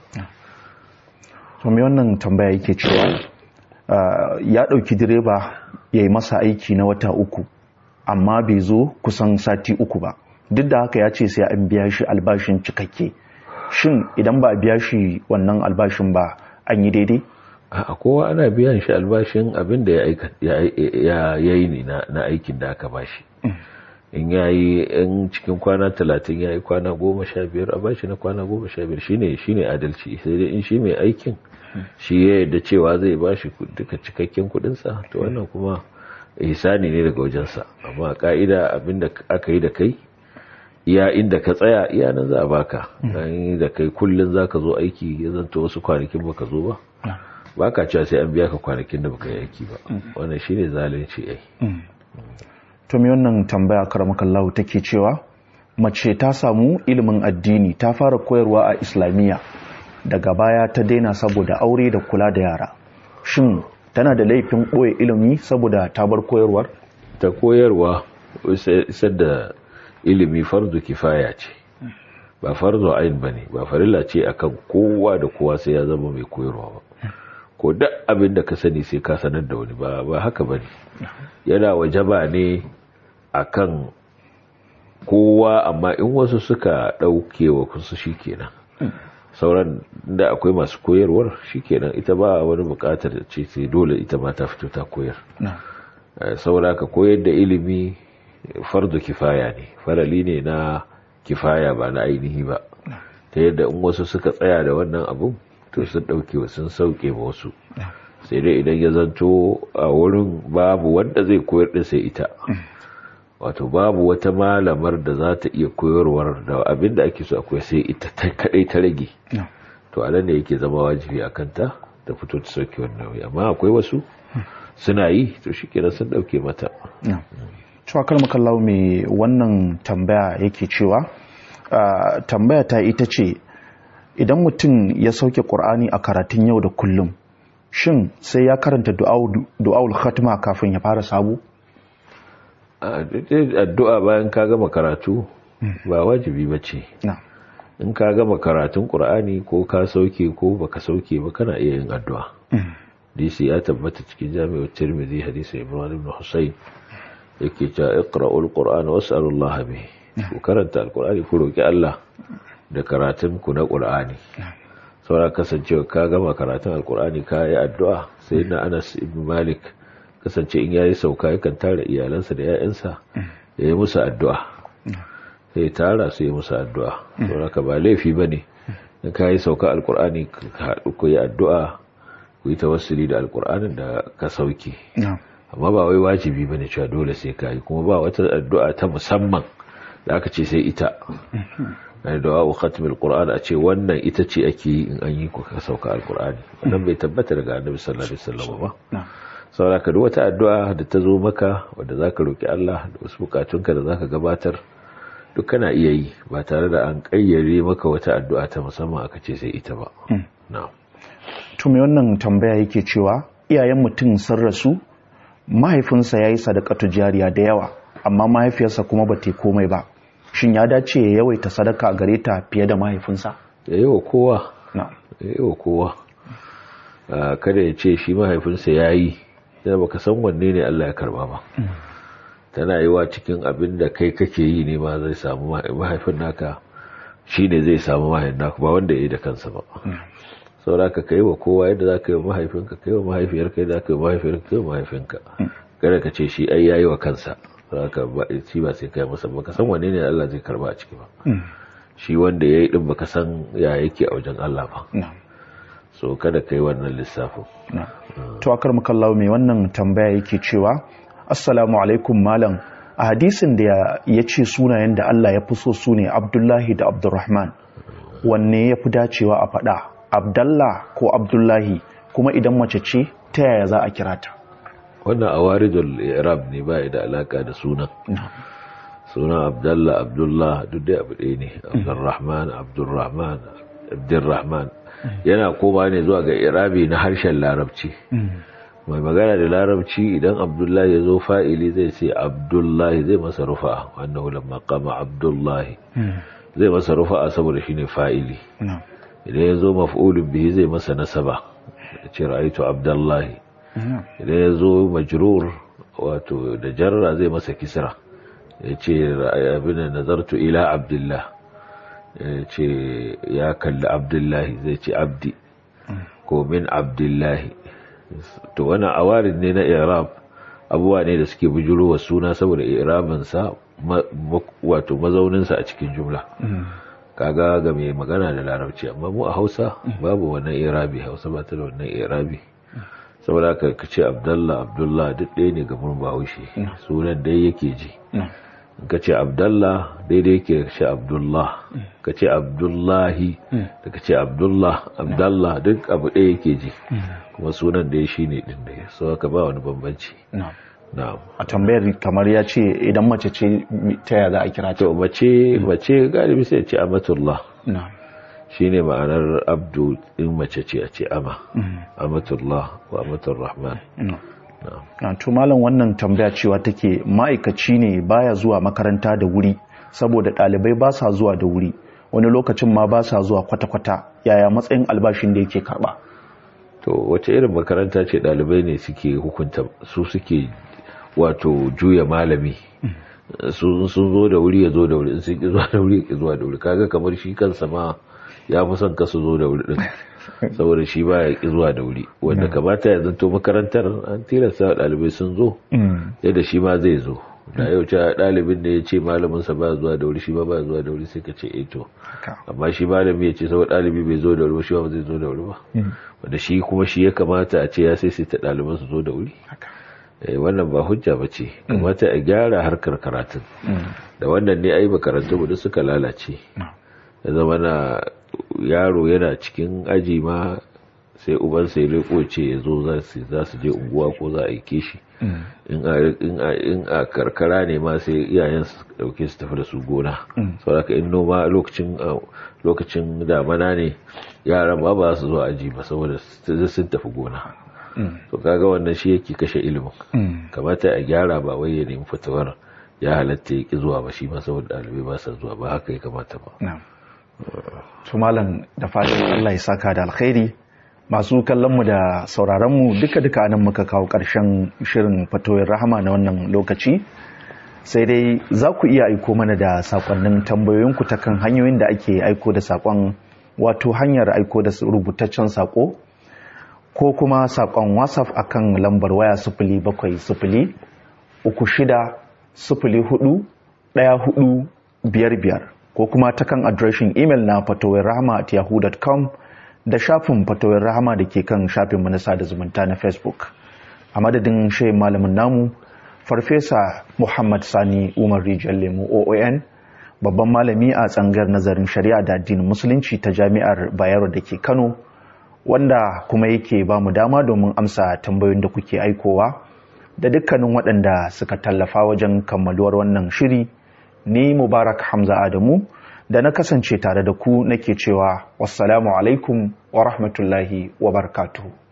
To me wannan tambaya yake cewa ya ɗauki direba ya yi masa aiki na wata 3 amma bai zo kusan sati 3 ba, duk da haka ya ce sai an biya shi albashin cikakke. Shin idan ba a biya shi wannan albashin ba an yi daidai? A kowa ana biyan shi albashin abin da ya yi ne na aikin da aka bashi. In ya yi in cikin kwana 30 ya yi kwana 15 a bashi na kwana 15 shine adalci. Sai dai in shi mai aikin shi ya yarda cewa zai bashi duka cikakken kudinsa, to wannan kuma ihsani ne daga wajensa. Amma ka'ida abin da aka yi da kai, iya inda ka tsaya iya nan za a baka. Dan da kai kullun zaka zo aiki ya zanto wasu kwanakin baka zo ba, baka cewa sai an biya ka kwanakin da baka yi aiki ba. Wannan shine zalunci ai. To me wannan tambaya karamakallahu take cewa mace ta samu ilimin addini, ta fara koyarwa a Islamiyya, daga baya ta daina saboda aure da kula da yara. Shin tana da laifin ɓoye ilimi saboda ta bar koyarwar? Ta koyarwa isar da ilimi farzu kifaya ce, ba farzu ayin bane, ba farilla ce akan kowa da kowa sai ya zama mai koyarwa ba. Ko duk abin da ka sani sai ka sanar da wani, ba haka bane. Yana wajaba ne akan kowa, amma in wasu suka dauke wa kusa shikenan. Sauran da akwai masu koyarwar shikenan, ita ba wani bukatar ce sai dole ita ma ta fito ta koyar. Saboda ka koyar da ilimi fardu kifaya ne, farali ne na kifaya ba na ainihi ba, ta yadda in wasu suka tsaya da wannan abun to sun ɗauke sun sauke ba wasu, sai dai idan ya zanto a wurin babu wanda zai koyar da sai ita, wato babu wata malamar da za ta iya koyarwar da abin da ake so akwai sai ita ta kadai ta rage, to a nan ne yake zama wajibi a kanta ta fito ta sauke wannan nauyi. Amma akwai wasu suna yi to shi kenan sun ɗauke mata. cewa kalmakallahu mai wannan tambaya yake cewa tambaya ta ita ce, idan mutum ya sauke ƙur'ani a karatun yau da kullum, shin sai ya karanta du'aul khatma kafin ya fara sabo? Addu'a bayan ka gama karatu ba wajibi ba ce. In ka gama karatun ƙur'ani ko ka sauke ko baka sauke ba kana iya yin addu'a. Hadisi ya tabbata cikin Jami'ut Tirmidhi, hadisi Imran ibn Husayn yake cewa iqra'ul qur'ana was'alullaha bihi, ku karanta alqur'ani ku roki Allah da karatun ku na qur'ani. Saboda kasancewa ka gama karatun alqur'ani ka yi addu'a, sai na Anas ibn Malik kasance in yayi sauka yakan tara iyalansa da ƴaƴansa ya yi musu addu'a, sai tara su yi musu addu'a. Saboda ka ba laifi bane in ka yi sauka alqur'ani ka haɗu ku yi addu'a, ku yi tawassuli da alqur'anin da ka sauke. Amma ba wai wajibi bane cewa dole sai ka yi, kuma ba wata addu'a ta musamman da aka ce sai ita. Na du'a khatmul qur'an a ce wannan ita ce ake yi in an yi ku ka sauka alqur'ani, wannan bai tabbata daga annabi sallallahu alaihi wasallam ba. Saboda ka duk wata addu'a da ta zo maka wanda zaka roki Allah da wasu bukatunka da zaka gabatar duk kana iya yi ba tare da an kayyare maka wata addu'a ta musamman aka ce sai ita ba. Na'am. To me wannan tambaya yake cewa, iyayen mutum sun rasu, mahaifinsa ya yi sadakatu jariya da yawa amma mahaifiyarsa kuma ba ta komai ba, shin ya dace ya yawaita sadaka gare ta fiye da mahaifinsa? Ya yi wa kowa. Ya yi wa kowa. Kada ya ce shi mahaifinsa ya yi, yana baka san wanne ne Allah ya karba ba. Tana yi wa cikin abin da kai kake yi ne ma zai samu mahaifin naka, shi ne zai samu mahaifin naka ba wanda ya yi da kansa ba. Saura ka kai wa kowa yadda za ka yi wa mahaifinka, kai wa mahaifiyarka yadda za ka yi wa mahaifiyarka, kai wa mahaifinka. Kada ka ce shi ai yayi wa kansa, saura ka shi ba sai kai masa, baka san wane ne Allah zai karba a ciki ba. Shi wanda yayi din baka san ya yake a wajen Allah ba. So kada kai wannan lissafin. To akar mukallahu mai wannan tambaya yake cewa, assalamu alaikum malam, a hadisin da ya ce sunayen da Allah ya fi so su ne Abdullahi da Abdurrahman, wanne ya fi dacewa a faɗa, Abdallah ko Abdullahi, kuma idan mace ce ta yaya za a kira ta? Wannan awaridul i'rab ne, ba da alaka da sunan. Sunan Abdallah, Abdullah duk dai abu ɗaya ne. Abdurrahman, Abdurrahman yana koma ne zuwa ga i'rabi na harshen Larabci. Mai magana da Larabci idan Abdullahi ya zo fa'ili zai ce Abdullahi, zai masa rufa, wannan lamma qama Abdullahi zai masa rufa saboda shine fa'ili. Idan ya zo maf'ulun bihi zai masa nasaba, ya ce ra'aitu Abdullahi. Idan ya zo majrur wato da jarra zai masa kisra, ya ce abin da nazartu ila Abdullah, ya ce ya kalli Abdullahi, zai ce abdi ko min Abdullahi. To wannan awarid ne na i'rab, abubuwa ne da suke bujuro wa suna saboda i'rabinsa wato mazauninsa a cikin jumla. Kaga ga mai magana da Larabci, amma mu a Hausa babu wannan i'rabi, Hausa ba ta da wannan i'rabi. Saboda ka ce Abdullah duk ɗaya ne ga mun Bahaushe, sunan dai yake ji. Ka ce Abdullah daidai yake ce Abdullah, ka ce Abdullahi da ka ce Abdullah duk abu ɗaya yake ji, kuma sunan dai shine din da so ka ba wani bambanci. Na'am. A tambayar kamar ya ce idan mace ce ta yaya za a kira ta? To mace galibi sai ce Amatullah. Na'am. Shine ma'anar abdu in mace ce a ce ama. Amatullah wa Amatur Rahman. Na'am. To malam wannan tambaya cewa take ma'aikaci ne baya zuwa makaranta da wuri saboda ɗalibai ba sa zuwa da wuri, wani lokacin ma ba sa zuwa kwata-kwata, yaya matsayin albashin da yake karba? To wace irin makaranta ce ɗalibai ne suke hukunta, su suke wato juya malami, sun zo da wuri ya zo da wuri, in sun ki zuwa da wuri ya zuwa da wuri. Kaga kamar shi kansa ma ya fi son ka su zo da wuri din, saboda shi ba ya ki zuwa da wuri, wanda kamata ya zanto makarantar an tilasta ɗalibai sun zo yadda shi ma zai zo. da yau ce ɗalibin da ya ce malaminsa ba zuwa da wuri shi ba zuwa da wuri sai ka ce to amma shi malami ya ce saboda ɗalibi bai zo da wuri shi ba zai zo da wuri ba wanda shi kuma shi ya kamata a ce ya sai ta ɗaliban su zo da wuri wannan ba hujja ba ce kamata a gyara harkar karatun da wannan ne ai makarantu mu suka lalace ya zama na yaro yana cikin aji ma sai ubansa ya leko ce ya zo za su je unguwa ko za a aike shi in a karkara ne ma sai iyayen su dauke su tafi da su gona saboda in noma lokacin damana ne yaran ba su zo aji ba saboda sun tafi gona to kaga wannan shi yake kashe ilimin kamata a gyara ba wai ya nemi fitowar ya halatta ya ki zuwa ba shi ma saboda ɗalibai ba sa zuwa ba haka ya kamata ba. To malam da fatan Allah ya saka da alkhairi. Masu kallonmu da sauraronmu duka anan muka kawo ƙarshen shirin fatoyin rahama na wannan lokaci, sai dai za ku iya aiko mana da saƙonnin tambayoyinku ta kan hanyoyin da ake aiko da saƙon, wato hanyar aiko da rubutaccen saƙo ko kuma saƙon WhatsApp akan lambar waya 0706-04-1455 ko kuma ta kan adireshin imel na fatoyinrahama@yahoo.com da shafin fatoyin rahama da ke kan shafin manasa da zumunta na Facebook. A madadin shehin malamin namu Farfesa Muhammad Sani Umar Rijal Lemu OON, babban malami a tsangar nazarin shari'a da addinin musulunci ta Jami'ar Bayero da ke Kano, wanda kuma yake ba mu dama domin amsa tambayoyin da kuke aikowa, da dukkanin waɗanda suka tallafa wajen kammaluwar wannan shiri. Ni Mubarak Hamza Adamu da na kasance tare da ku nake cewa wassalamu alaikum wa rahmatullahi wa barakatuhu.